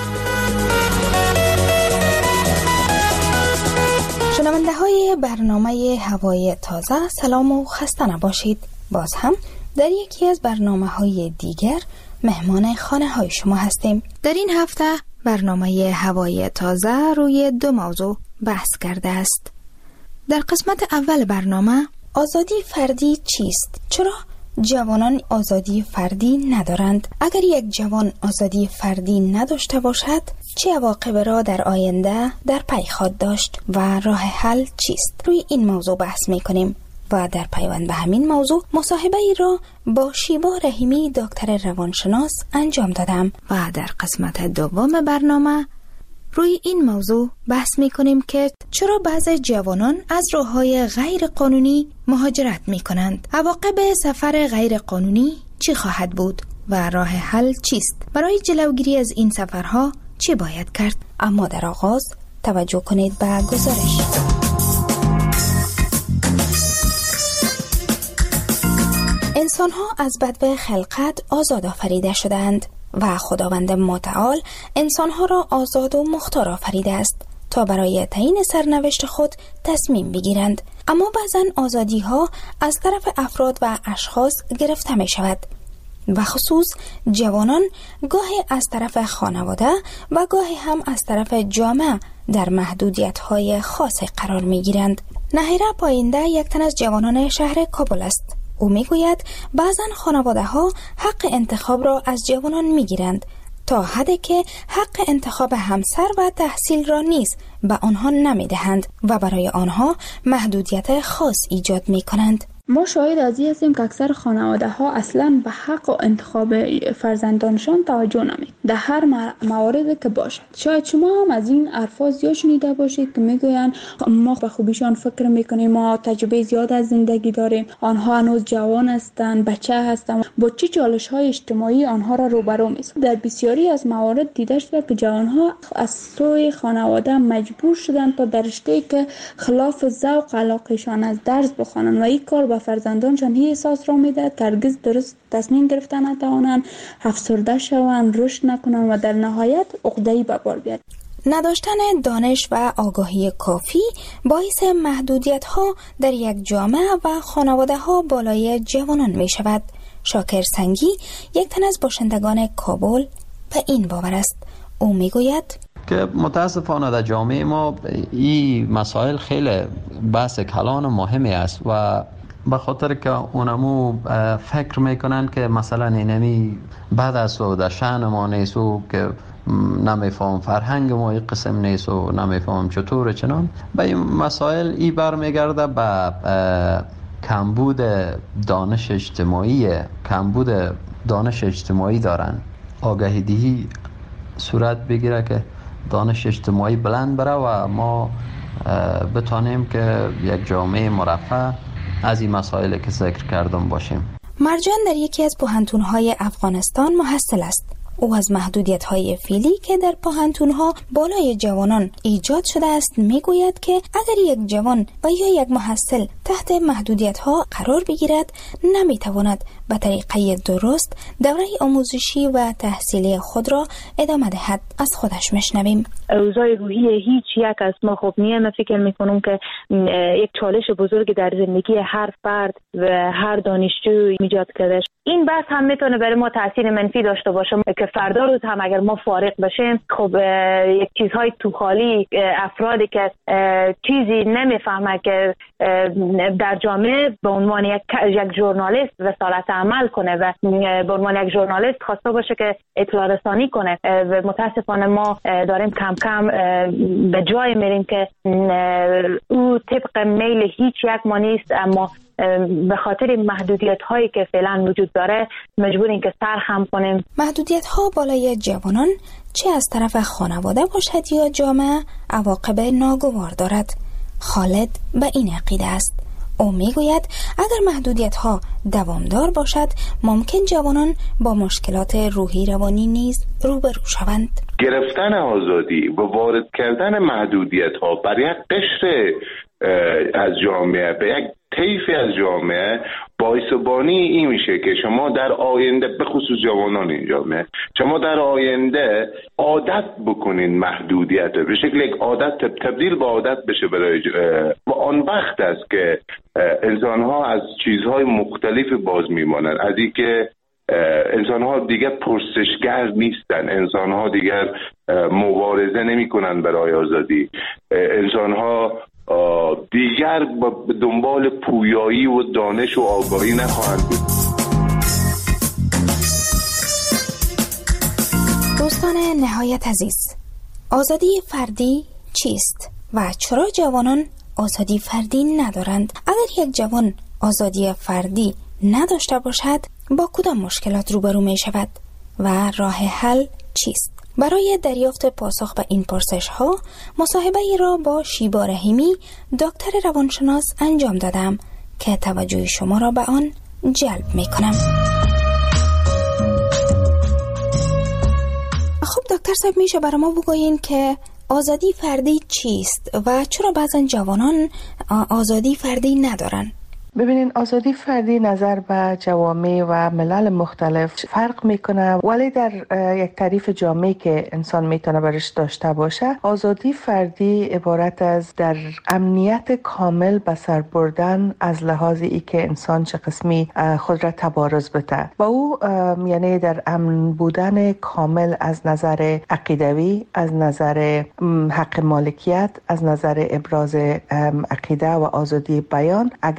شنونده های برنامه هوای تازه سلام و خسته نباشید. باز هم در یکی از برنامه های دیگر مهمان خانه های شما هستیم. در این هفته برنامه هوای تازه روی دو موضوع بحث کرده است. در قسمت اول برنامه آزادی فردی چیست؟ چرا جوانان آزادی فردی ندارند؟ اگر یک جوان آزادی فردی نداشته باشد چه عواقبی را در آینده در پی خواهد داشت و راه حل چیست؟ روی این موضوع بحث می کنیم و در پیوند به همین موضوع مصاحبه ای را با شیبا رحیمی دکتر روانشناس انجام دادم و در قسمت دوم برنامه روی این موضوع بحث می کنیم که چرا بعضی جوانان از راه‌های غیر قانونی مهاجرت می کنند؟ عواقب سفر غیر قانونی چی خواهد بود و راه حل چیست؟ برای جلوگیری از این سفرها چی باید کرد؟ اما در آغاز توجه کنید به گزارش. انسان‌ها از بدو خلقت آزاد آفریده شدند و خداوند متعال انسان‌ها را آزاد و مختار آفریده است تا برای تعیین سرنوشت خود تصمیم بگیرند. اما بعضن آزادی‌ها از طرف افراد و اشخاص گرفته می شود و خصوص جوانان گاهی از طرف خانواده و گاهی هم از طرف جامعه در محدودیت‌های خاص قرار می‌گیرند. نهیره پاینده یک تن از جوانان شهر کابل است. او میگوید بعضن خانواده ها حق انتخاب را از جوانان میگیرند تا حدی که حق انتخاب همسر و تحصیل را نیز به آنها نمیدهند و برای آنها محدودیت خاص ایجاد میکنند. ما شاهد از این هستیم که اکثر خانواده ها اصلا به حق و انتخاب فرزندانشان توجه نمی در هر موارد که باشد. شاید شما هم از این الفاظ زیاد شنیده باشید که میگویند ما به خوبیشان فکر میکنیم، ما تجربه زیاد از زندگی داریم، آنها هنوز جوان هستند، بچه هستند. با چه چالش های اجتماعی آنها را روبرو می‌سازد. در بسیاری از موارد دیده شده که جوانها از سوی خانواده مجبور شدند تا در رشته‌ای که خلاف ذوق علاقهشان از درس بخوانند و این کار به فرزندانشان این احساس را میدهد که هرگز درست تصمیم گرفتن نتوانند، افسرده شوند، رشد نکنند و در نهایت عقده‌ای به بار بیارند. نداشتن دانش و آگاهی کافی باعث محدودیت ها در یک جامعه و خانواده ها بالای جوانان می شود. شاکر سنگی یک تن از باشندگان کابل به این باور است. او می گوید که متاسفانه در جامعه ما این مسائل خیلی بحث کلان و مهمی است و به خاطر که اونمو فکر میکنن که مثلا اینمی بعد از و در شأن ما نیست و که نمیفهم فرهنگ ما این قسم نیست و نمیفهم چطور چنان به این مسائل ای برمیگرده به کمبود دانش اجتماعی کمبود دانش اجتماعی دارن. آگاهی دهی صورت بگیره که دانش اجتماعی بلند بره و ما بتانیم که یک جامعه مرفه از این مسائلی که ذکر کردم باشیم. مرجان در یکی از پوهنتون‌های افغانستان محصل است. او از محدودیت‌های فعلی که در پوهنتون‌ها بالای جوانان ایجاد شده است میگوید که اگر یک جوان و یا یک محصل تحت محدودیت‌ها قرار بگیرد نمیتواند به طریقه درست دوره آموزشی و تحصیلی خود را ادامه دهد. از خودش میشنویم. اوضاع روحی هیچ یک از ما خوب نیست. من فکر میکنم که یک چالش بزرگ در زندگی هر فرد و هر دانشجو ایجاد کرده. این بحث هم میتونه برای ما تاثیر منفی داشته باشه که فردا روز هم اگر ما فارغ بشیم خب یک چیزهای تو خالی افرادی که چیزی نمیفهمه که در جامعه به عنوان یک یک ژورنالیست رسالت عمل کنه و به عنوان یک ژورنالیست خواسته باشه که اطلاع رسانی کنه و متاسفانه ما داریم کم کم به جای میریم که او طبق میل هیچ یک ما نیست، اما به خاطر محدودیت هایی که فعلا وجود داره مجبوریم که سر خم کنیم. محدودیت ها بالای جوانان چه از طرف خانواده باشد یا جامعه عواقب ناگوار دارد. خالد به این عقیده است. او میگوید اگر محدودیت ها دوامدار باشد ممکن جوانان با مشکلات روحی روانی نیز روبرو شوند. گرفتن آزادی و وارد کردن محدودیت ها بر یک قشر از جامعه به یک طیفی از جامعه باعث بانی این میشه که شما در آینده به خصوص جوانان این جامعه شما در آینده عادت بکنین محدودیت به شکل یک عادت تبدیل به عادت بشه برای و آن وقت است که انسان ها از چیزهای مختلف باز میمانند، از این که انسان ها دیگر پرسشگر نیستن، انسان ها دیگر مبارزه نمی کنن برای آزادی، انسان ها دیگر به دنبال پویایی و دانش و آگاهی نخواهند بود. دوستان نهایت عزیز، آزادی فردی چیست و چرا جوانان آزادی فردی ندارند؟ اگر یک جوان آزادی فردی نداشته باشد با کدام مشکلات روبرو می شود و راه حل چیست؟ برای دریافت پاسخ به این پرسش ها مصاحبه ای را با شیبا رحیمی دکتر روانشناس انجام دادم که توجه شما را به آن جلب می کنم. خب دکتر صاحب، میشه برای ما بگویین که آزادی فردی چیست و چرا بعضا جوانان آزادی فردی ندارن؟ ببینین، آزادی فردی نظر به جوامع و ملل مختلف فرق میکنه، ولی در یک تعریف جامعی که انسان میتونه برش داشته باشه، آزادی فردی عبارت از در امنیت کامل به سر بردن از لحاظ ای که انسان چه قسمی خود را تبارز بده و او یعنی در امن بودن کامل از نظر عقیدوی، از نظر حق مالکیت، از نظر ابراز عقیده و آزادی بیان. اگر انسان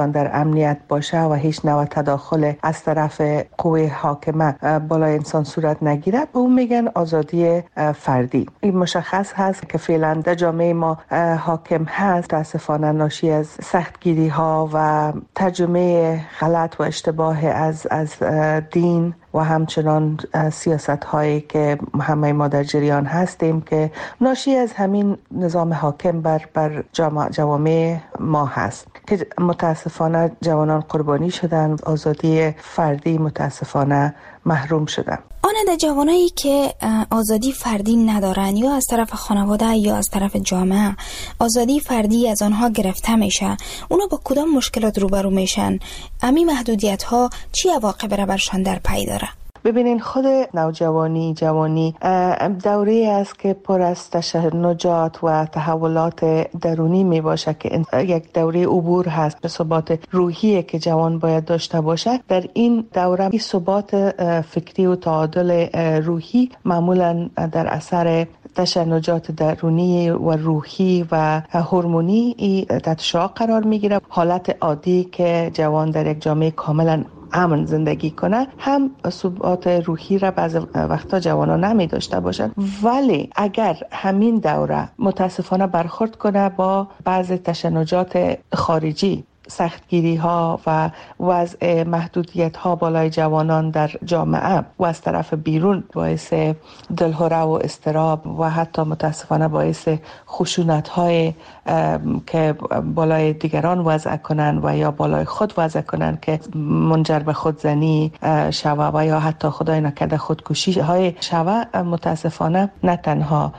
انسان در امنیت باشه و هیچ نوع تداخل از طرف قوه حاکمه بالای انسان صورت نگیره، به اون میگن آزادی فردی. این مشخص هست که فعلا در جامعه ما حاکم هست متاسفانه ناشی از سختگیری ها و ترجمه غلط و اشتباه از از دین و همچنان سیاست هایی که همه ما در جریان هستیم که ناشی از همین نظام حاکم بر بر جوامع ما هست که متاسفانه جوانان قربانی شدن، آزادی فردی متاسفانه محروم شدن. آن در جوانایی که آزادی فردی ندارن یا از طرف خانواده یا از طرف جامعه آزادی فردی از آنها گرفته میشه، اونا با کدام مشکلات روبرو میشن؟ امی محدودیت ها چی عواقب را برشان در پی داره؟ ببینین خود نوجوانی جوانی دوره است که پر از تشنجات و تحولات درونی می باشه که یک دوره عبور هست به ثبات روحی که جوان باید داشته باشه. در این دوره این ثبات فکری و تعادل روحی معمولا در اثر تشنجات درونی و روحی و هورمونی تحت شعاع قرار میگیره. حالت عادی که جوان در یک جامعه کاملا امن زندگی کنه هم ثبات روحی را بعض وقتا جوانان نمی داشته باشند، ولی اگر همین دوره متاسفانه برخورد کنه با بعض تشنجات خارجی، سختگیری ها و وضع محدودیت ها بالای جوانان در جامعه و از طرف بیرون باعث دلهره و اضطراب و حتی متاسفانه باعث خشونت های که بالای دیگران وضع کنن و یا بالای خود وضع کنن که منجر به خودزنی شوه و یا حتی خدای نکرده خودکشی های شوه، متاسفانه نه تنها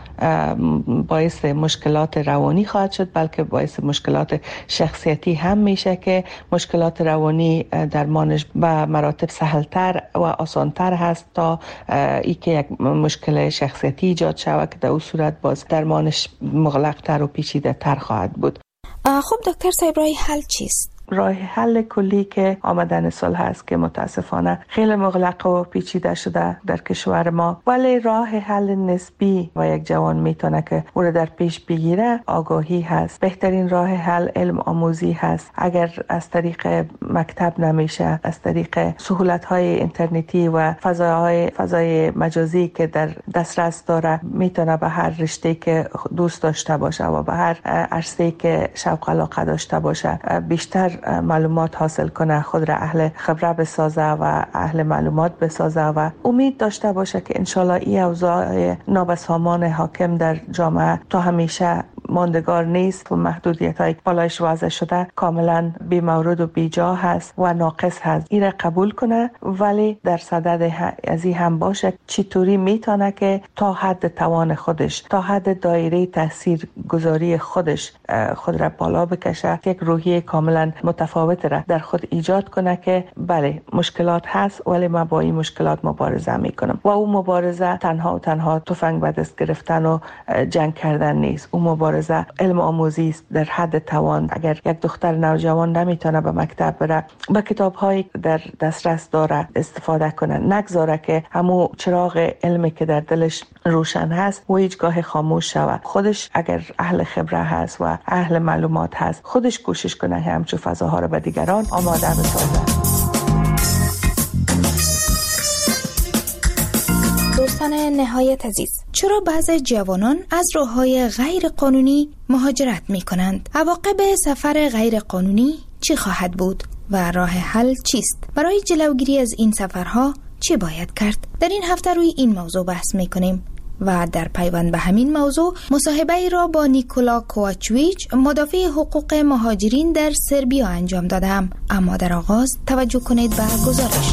باعث مشکلات روانی خواهد شد بلکه باعث مشکلات شخصیتی هم میشه که مشکلات روانی درمانش به مراتب سهلتر و آسانتر هست تا ای که یک مشکل شخصیتی ایجاد شود که در اون صورت باز درمانش مغلق‌تر و پیچیده‌تر خواهد بود. خب دکتر صاحب راه حل چیست؟ راه حل کلی که آمدن سال هست که متاسفانه خیلی مغلق و پیچیده شده در کشور ما، ولی راه حل نسبی و یک جوان میتونه که او رو در پیش بگیره آگاهی هست. بهترین راه حل علم آموزی هست. اگر از طریق مکتب نمیشه، از طریق سهولت های اینترنتی و فضاهای فضای مجازی که در دسترس داره میتونه به هر رشته که دوست داشته باشه و به هر عرصه‌ای که شوق علاقه داشته باشه بیشتر معلومات حاصل کنه، خود را اهل خبره بسازه و اهل معلومات بسازه و امید داشته باشه که انشالله این اوضاع نابسامان حاکم در جامعه تا همیشه ماندگار نیست و محدودیت های بالایش وضع شده کاملا بی مورد و بی جا هست و ناقص هست. این را قبول کنه، ولی در صدد از این هم باشه چطوری میتونه که تا حد توان خودش، تا حد دایره تاثیر گذاری خودش خود را بالا بکشه، یک روحیه کاملا متفاوت را در خود ایجاد کنه که بله مشکلات هست ولی من با این مشکلات مبارزه میکنم. و اون مبارزه تنها و تنها تفنگ به دست گرفتن و جنگ کردن نیست. اون مبارزه علم آموزی است در حد توان. اگر یک دختر نوجوان نمیتونه به مکتب بره، با کتاب‌هایی در دسترس داره استفاده کنه، نگذاره که همو چراغ علمی که در دلش روشن هست و هیچگاه خاموش شود. خودش اگر اهل خبره هست و اهل معلومات هست، خودش کوشش کنه همچو فضاها رو به دیگران آماده بسازه. دوستان نهایت عزیز، چرا بعضی جوانان از راه‌های غیر قانونی مهاجرت می کنند؟ عواقب سفر غیر قانونی چی خواهد بود و راه حل چیست؟ برای جلوگیری از این سفرها چی باید کرد؟ در این هفته روی این موضوع بحث می کنیم و در پیوند به همین موضوع مصاحبه ای را با نیکولا کوواچویچ، مدافع حقوق مهاجرین در سربیا انجام دادم. اما در آغاز توجه کنید به گزارش.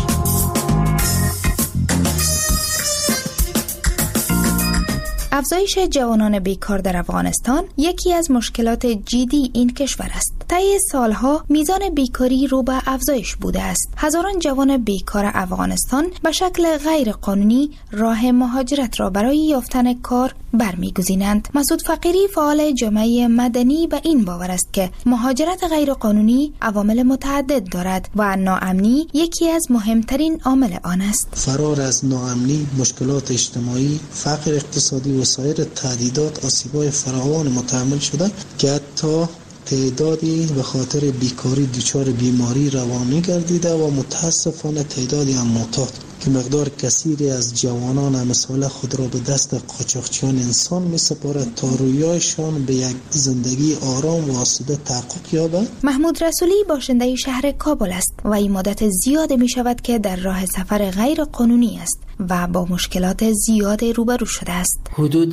افزایش جوانان بیکار در افغانستان یکی از مشکلات جدی این کشور است. طی سالها میزان بیکاری رو به افزایش بوده است. هزاران جوان بیکار افغانستان به شکل غیر قانونی راه مهاجرت را برای یافتن کار برمیگزینند. مسعود فقیری فعال جامعه مدنی به این باور است که مهاجرت غیر قانونی عوامل متعدد دارد و ناامنی یکی از مهمترین عامل آن است. فرار از ناامنی، مشکلات اجتماعی، فقر اقتصادی و سایر تهدیدات آسیب‌های فراوان متحمل شده که حتی تعدادی به خاطر بیکاری دچار بیماری روانی گردیده و متاسفانه تعدادی هم معتاد که مقدار کثیری از جوانان امثال خود را به دست قاچاقچیان انسان می سپارد تا رویایشان به یک زندگی آرام و آسوده تحقق یابد. محمود رسولی باشنده شهر کابل است و این مدت زیاد می شود که در راه سفر غیر قانونی است و با مشکلات زیاد روبرو شده است. حدود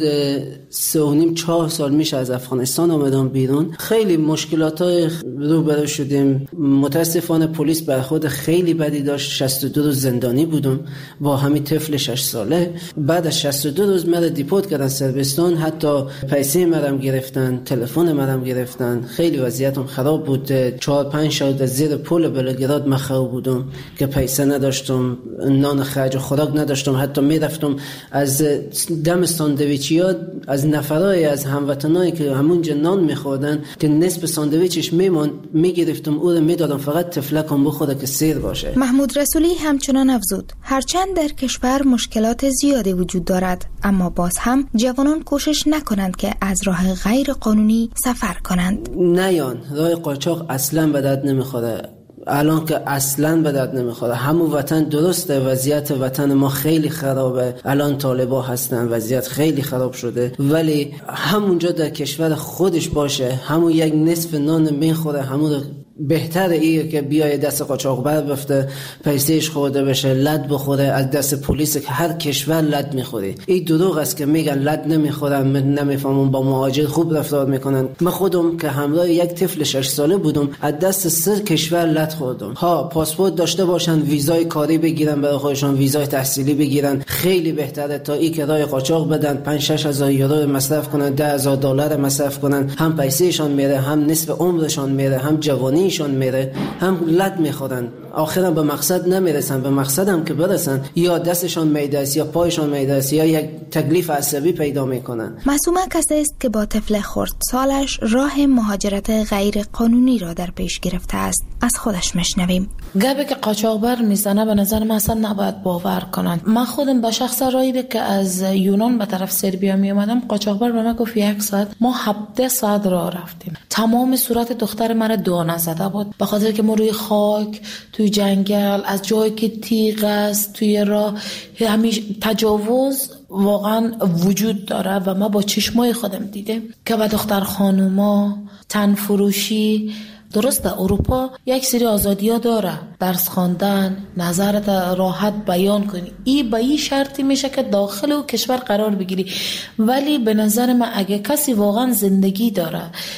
سه و نیم چهار سال میشه از افغانستان آمدم بیرون. خیلی مشکلات های روبرو شدیم. متاسفانه پلیس برخورد خیلی بدی داشت. شصت و دو روز زندانی بودم با همین طفل شش ساله. بعد از شصت و دو روز مرا دیپورت کردن سربستان. حتی پیسه مرا گرفتن، تلفن مرا گرفتن. خیلی وضعیتم خراب بود. چهار پنج شب زیر پل بلگراد مخرب بودم که پیسه نداشتم، نان خرج و خوراک نداشتم. حتی میرفتم از دم ساندویچیا از نفرای از هموطنایی که همونجا نان میخوردن که نصف ساندویچش میمون میگرفتم او رو میدادم فقط تفلکم بخوره که سیر باشه. محمود رسولی همچنان افزود هرچند در کشور مشکلات زیادی وجود دارد اما باز هم جوانان کوشش نکنند که از راه غیر قانونی سفر کنند. نیان راه قاچاق اصلا به درد نمیخوره. الان که اصلاً به درد نمیخوره. همون وطن درسته، وضعیت وطن ما خیلی خرابه. الان طالبا هستن، وضعیت خیلی خراب شده، ولی همونجا در کشور خودش باشه همون یک نصف نان میخوره. همون بهتره ایه که بیای دست قاچاقبر بفته، پیسهش خورده بشه، لد بخوره از دست پلیس که هر کشور لد میخوری. این دروغ است که میگن لد نمیخورن، من نمیفهمم با مهاجر خوب رفتار میکنن. من خودم که همراه یک طفل شش ساله بودم از دست سه کشور لد خوردم. ها پاسپورت داشته باشن، ویزای کاری بگیرن برای خودشون، ویزای تحصیلی بگیرن، خیلی بهتره تا این که راه قاچاق بدن، پنج شش هزار یورو مصرف کنن، ده هزار دلار مصرف کنن. هم پیسهشون میره، هم نصف عمرشون میره، هم جوانی ایشان میره، هم لد میخورن. آخرا به مقصد نمیرسن. به مقصد هم که برسن یا دستشان میدرس یا پایشان میدرس یا یک تکلیف عصبی پیدا میکنن. معصومه کسی است که با طفل خردسالش راه مهاجرت غیر قانونی را در پیش گرفته است. از خودش میشنویم. گپی که قاچاقبر میزنه به نظر من اصلا نباید باور کنن. من خودم به شخص رایی که از یونان به طرف سربیا می اومدم، قاچاقبر به من گفت یک ساعت. ما هفده ساعت راه رفتیم. تمام صورت دختر من دانه زده بود به خاطر که ما روی خاک، توی جنگل، از جایی که تیغ است توی راه، همیشه تجاوز واقعا وجود داره و ما با چشمای خودم دیدم که به دختر خانوما تن فروشی. درسته اروپا یک سری آزادی ها داره، درس خواندن، نظرت راحت بیان کنی، این به این شرطی میشه که داخل او کشور قرار بگیری. ولی به نظر من اگه کسی واقعا زندگی داره،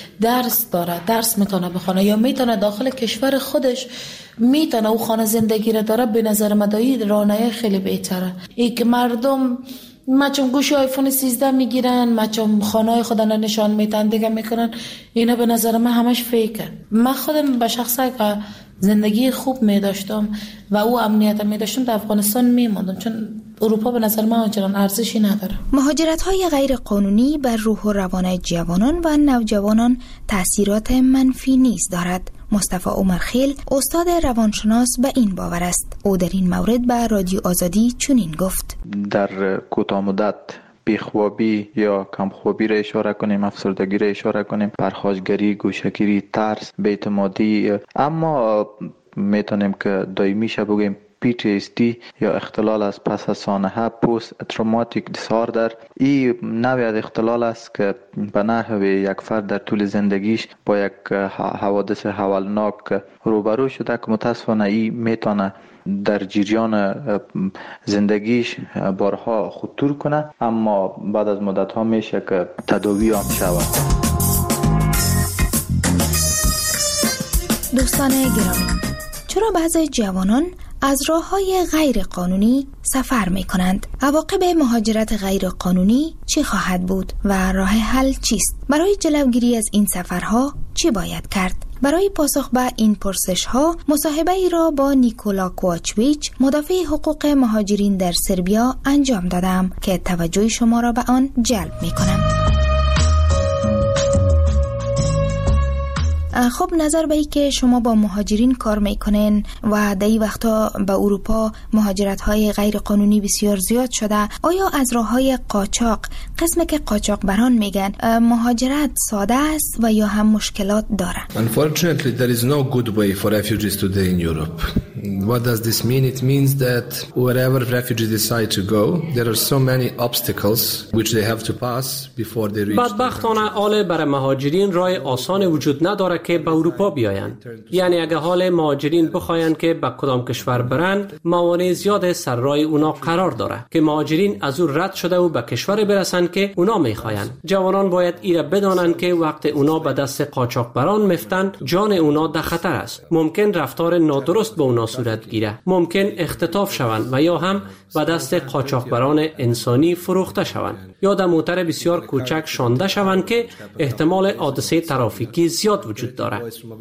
درس داره، درس میتونه بخونه یا میتونه داخل کشور خودش میتونه او خانه زندگی را داره، به نظر من دایی رانه خیلی بهتره. این که مردم مچم گوشی آیفون سیزده میگیرن، مچم خانه خودن نشان میتن دیگه میکنن، اینا به نظر من همش فیکه. من خودم به شخصه که زندگی خوب میداشتم و او امنیت میداشتم در افغانستان میماندم، چون اروپا به نظر من آنچنان ارزشی نداره. مهاجرت‌های غیر قانونی بر روح و روان جوانان و نوجوانان تأثیرات منفی نیز دارد. مصطفی عمرخیل استاد روانشناس به این باور است. او در این مورد به رادیو آزادی چنین گفت: در کوتاه مدت بیخوابی یا کمخوابی را اشاره کنیم، افسردگی را اشاره کنیم، پرخاشگری، گوشه‌گیری، ترس، بی‌اعتمادی، اما میتونیم که دائمی شه بگیم پی تی اس دی یا اختلال از پس از سانحه، پوست تروماتیک دیساردر. این نوعی از اختلال است که به نحو یک فرد در طول زندگیش با یک حوادث هولناک روبرو شده که متاسفانه این میتونه در جریان زندگیش بارها خطور کنه، اما بعد از مدت ها میشه که تداوی هم شود. دوستان گرامی، چرا بعضی جوانان از راه‌های غیر قانونی سفر می‌کنند؟ عواقب مهاجرت غیر قانونی چی خواهد بود و راه حل چیست؟ برای جلوگیری از این سفرها چی باید کرد؟ برای پاسخ به این پرسش‌ها مصاحبه‌ای را با نیکولا کوواچویچ، مدافع حقوق مهاجرین در سربیا انجام دادم که توجه شما را به آن جلب می‌کنم. خب نظر به ای که شما با مهاجرین کار میکنین و در این وقتا به اروپا مهاجرت های غیر قانونی بسیار زیاد شده، آیا از راه های قاچاق، قسمی که قاچاق بران میگن، مهاجرت ساده است و یا هم مشکلات داره؟ Unfortunately, there is no good way for refugees today in Europe. What does this mean? It means that wherever refugees decide to go, there are so many obstacles which they have to pass before they reach. بدبختانه حال برای مهاجرین راه آسان وجود نداره که به اروپا بیایند. یعنی اگه حال مهاجرین بخواین که به کدام کشور برند، موانع زیاد سر راه اونا قرار داره که مهاجرین از او رد شده و به کشور برسن که اونا میخواین. جوانان باید ایره بدانن که وقت اونا به دست قاچاقبران مفتن، جان اونا در خطر است. ممکن رفتار نادرست با اونا صورت گیره، ممکن اختطاف شوند و یا هم به دست قاچاقبران انسانی فروخته شوند یا در موتر بسیار کوچک شانده شوند که احتمال حادثه ترافیکی زیاد وجود دارد.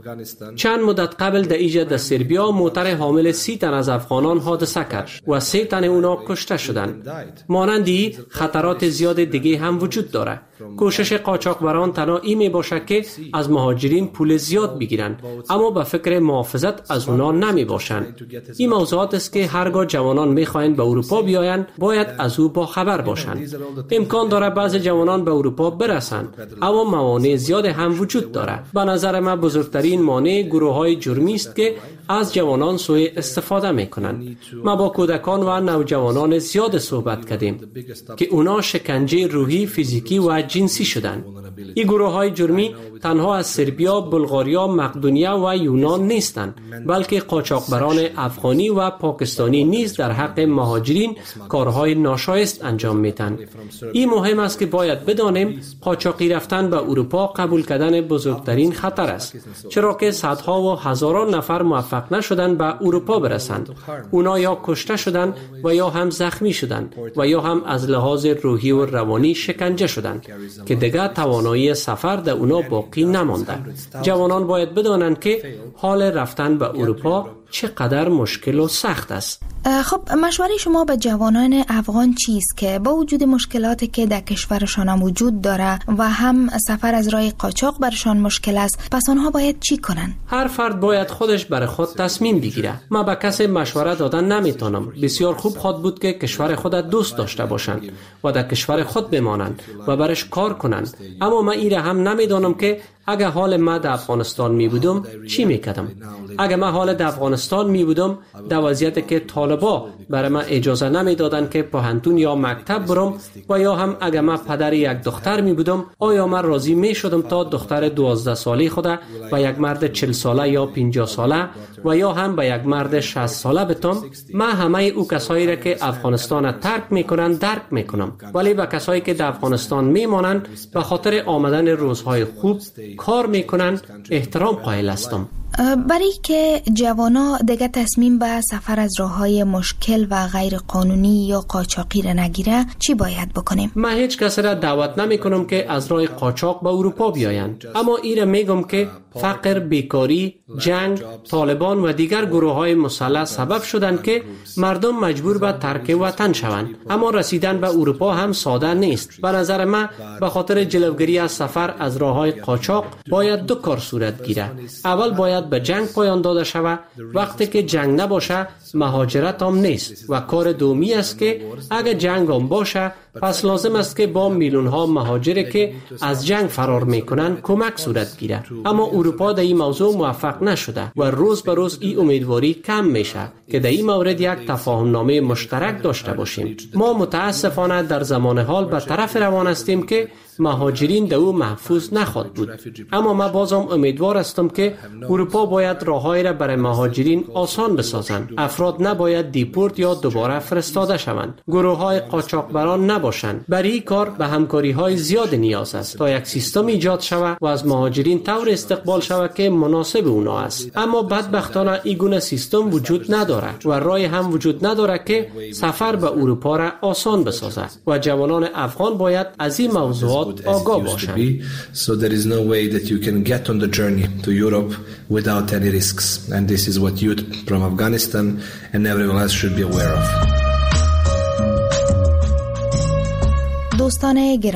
چند مدت قبل در ایجاد در سربیا موتر حامل سی تن از افغانان حادثه کرد و سه تن اونا کشته شدند. مانندی خطرات زیاد دیگه هم وجود داره. کوشش قاچاقبران تنها این می باشه که از مهاجرین پول زیاد بگیرن، اما به فکر محافظت از اونا نمی باشن. این موضوعات است که هرگاه جوانان می خواهند به اروپا بیاین باید از او با خبر باشند. امکان داره بعضی جوانان به اروپا برسند، اما موانع زیاد هم وجود داره. به نظر من بزرگترین مانع گروه های جرمی است که از جوانان سوء استفاده می کنند. ما با کودکان و نوجوانان زیاد صحبت کردیم که اونا شکنجه روحی، فیزیکی و جنسی شدند. این گروه های جرمی تنها از سربیا، بلغاریا، مقدونیه و یونان نیستند، بلکه قاچاقبران افغانی و پاکستانی نیز در حق مهاجرین کارهای ناشایست انجام میدن. این مهم است که باید بدانیم قاچاقی رفتن به اروپا قبول کردن بزرگترین خطر است، چرا که صدها و هزاران نفر موفق نشدند به اروپا برسند. اونا یا کشته شدند و یا هم زخمی شدند و یا هم از لحاظ روحی و روانی شکنجه شدند که دیگر توانایی سفر در اونا باقی نمانده. جوانان باید بدانند که حال رفتن به اروپا چقدر مشکل و سخت است. خب مشوره شما به جوانان افغان چیست که با وجود مشکلاتی که در کشورشان هم وجود داره و هم سفر از راه قاچاق برشان مشکل است، پس آنها باید چی کنن؟ هر فرد باید خودش برای خود تصمیم بگیره. ما به کسی مشوره دادن نمیتونم. بسیار خوب خود بود که کشور خود دوست داشته باشند و در کشور خود بمانند و برش کار کنند، اما من ایره هم نمیدونم که اگه حال ما در افغانستان می بودم چی میکردم. اگه من حال در افغانستان می بودم در وضعیتی که طالبا برای من اجازه نمی دادن که پانتون یا مکتب برم و یا هم اگه من پدر یک دختر می بودم، آیا من راضی می شدم تا دختر دوازده ساله خدا و یک مرد چهل ساله یا پنجاه ساله و یا هم به یک مرد شصت ساله بتم؟ من همه او کسایی را که افغانستان ترک میکنن درک میکنم، ولی به کسایی که در افغانستان میمانند به خاطر آمدن روزهای خوب کار میکنن احترام قائل هستم. برای که جوانا دیگه تصمیم به سفر از راههای مشکل و غیر قانونی یا قاچاقی را نگیره، چی باید بکنیم؟ من هیچ کس را دعوت نمی کنم که از راه قاچاق به اروپا بیایند، اما ایره میگم که فقر، بیکاری، جنگ، طالبان و دیگر گروه های مسلح سبب شدند که مردم مجبور به ترک وطن شوند. اما رسیدن به اروپا هم ساده نیست. به نظر من به خاطر جلوگیری از سفر از راه های قاچاق باید دو کار صورت گیره. اول باید به جنگ پایان داده شود. وقتی که جنگ نباشه مهاجرت هم نیست و کار دومی است که اگر جنگ هم باشه پس لازم است که با میلیون ها مهاجری که از جنگ فرار میکنن کمک صورت گیره. اما اروپا در این موضوع موفق نشده و روز به روز این امیدواری کم میشه که در این مورد یک تفاهم نامه مشترک داشته باشیم. ما متاسفانه در زمان حال به طرف روان هستیم که مهاجرین در او محفوظ نخواهد بود. اما من بازم امیدوار هستم که اروپا باید راههایی را برای مهاجرین آسان بسازند. افراد نباید دیپورت یا دوباره فرستاده شوند. گروه های قاچاقبران نباشند. برای این کار به همکاری های زیاد نیاز است تا یک سیستم ایجاد شود و از مهاجرین طور استقبال شود که مناسب اونا است. اما بدبختانه این گونه سیستم وجود نداره و راهی هم وجود نداره که سفر به اروپا را آسان بسازد و جوانان افغان باید از این موضوعات آگاه باشند. So there is no way that you can get on the journey to Europe without any risks, and this is what youth from Afghanistan and everyone else should be aware of. دوستان گرامی،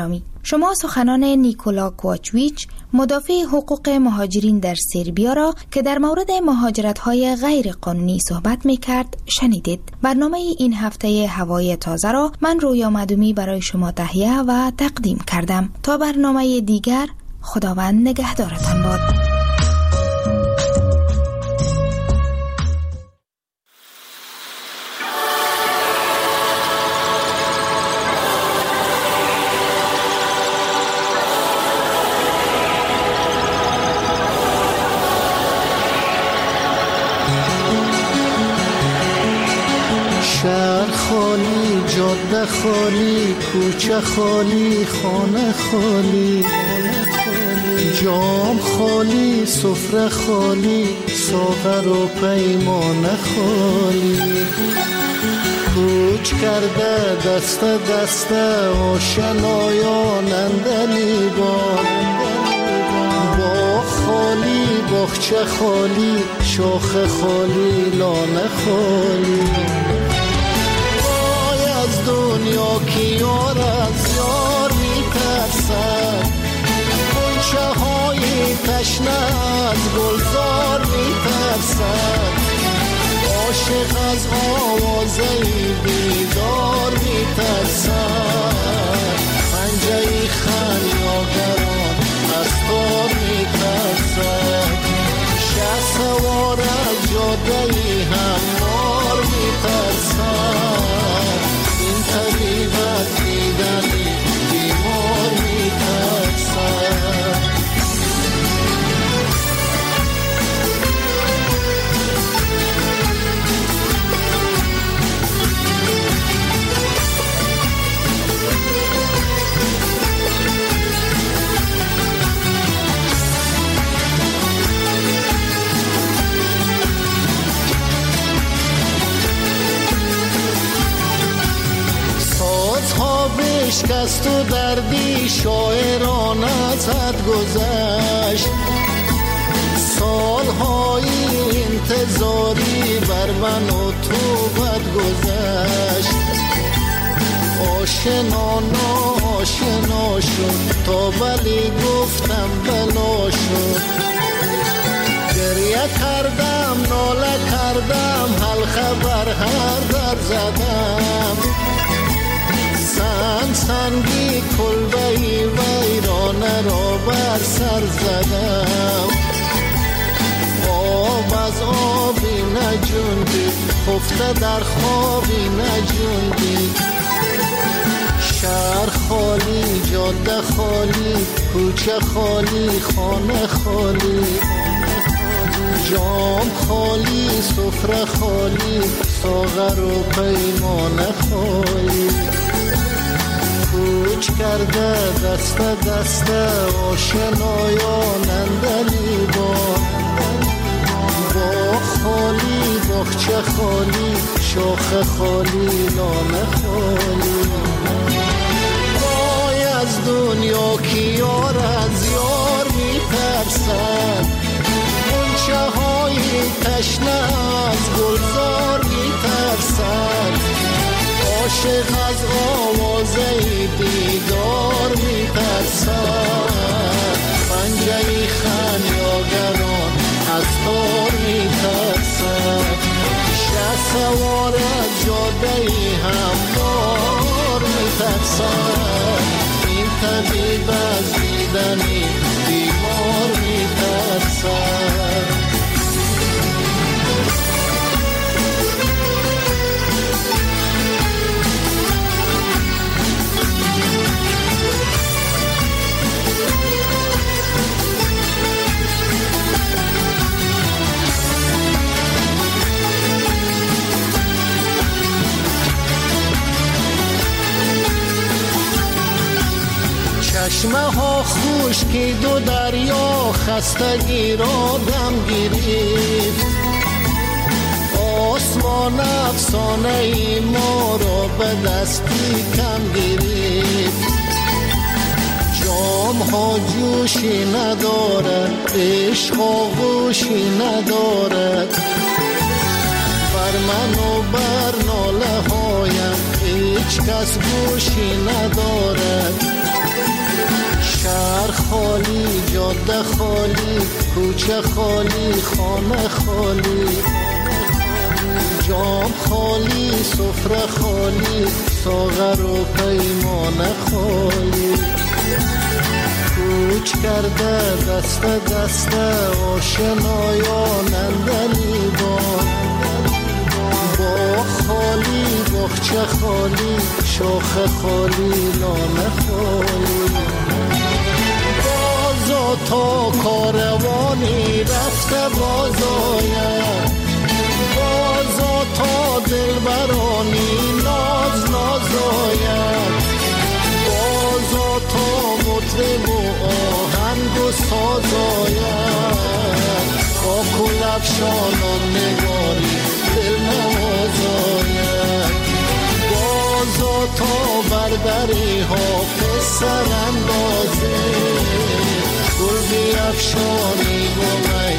شما سخنان نیکولا کوچویچ مدافع حقوق مهاجرین در سربیا را که در مورد مهاجرت‌های غیر قانونی صحبت می‌کرد شنیدید. برنامه این هفته هوای تازه را من رویا مدومی برای شما تهیه و تقدیم کردم. تا برنامه دیگر، خداوند نگهدارتان باد. شهر خالی، جاده خالی، کوچه خالی، خانه خالی، جام خالی، سفره خالی، ساغر و پیمانه خالی. کوچ کرده دست دست آشنایان اندلی بار، باغ خالی، باغچه خالی، شاخ خالی، لانه خالی. دنیا که یار از یار می ترسد، گلچه های تشنه از گلزار می ترسد، عاشق از آوازه بیدار می ترسد، پنجه خمیاگران از تار می ترسد، شه سوار از جاده هموار می ترسد، طبیب از دیدن بیمار می ترسد. بشکست و دردی شاعران از حد گذشت، سالهای انتظاری بر من و تو بد گذشت، آشنا ناشنا شد تا ولی گفتم بلا شد، گریه کردم ناله کردم حلقه بر هر در زدم، سنگ سنگی کلبهی ویرانه را بر سر زدم، آب از آبی نجوندی خفته در خوابی نجوندی، شهر خالی، جاده خالی، کوچه خالی، خانه خالی، جام خالی، سفره خالی، ساغر و پیمانه خالی. کوچ کرده دست دست آشنایان اندلی بار، باغ خالی، باغچه خالی، شاخ خالی، لانه خالی. وای از دنیا که یار از یار می ترسد، غنچه های تشنه از گلزار می ترسد، عاشق از آوازه دیدار می ترسد، پنجه خمیاگران از تار می ترسد، شه سوار از جاده هموار می ترسد، این طبیب از دیدن بیمار می ترسد. چشمه ها خشکی دو دریا خستگی را دم گرفت، آسمان افسانه ای ما را به دستی کم گرفت، جام ها جوشی ندارد، عشق آغوشی ندارد، بر من و بر ناله هایم هیچ کس گوشی ندارد، شهر خالی، جاده خالی، کوچه خالی، خانه خالی، جام خالی، سفره خالی، ساغر و پیمانه خالی. کوچ کرده دست دست آشنایانندنی بان، با خالی، باغچه خالی، شاخ خالی، لانه خالی. بازا تا کاروانی رفته بازاید، بازا تا دلبرانی ناز نازاید، بازا تا مطرب و آهنگ و سازاید، با کل افشانان نگاری دل نوازاید، بازا تا بردری ها پسر اندازه گل بیفشانی با می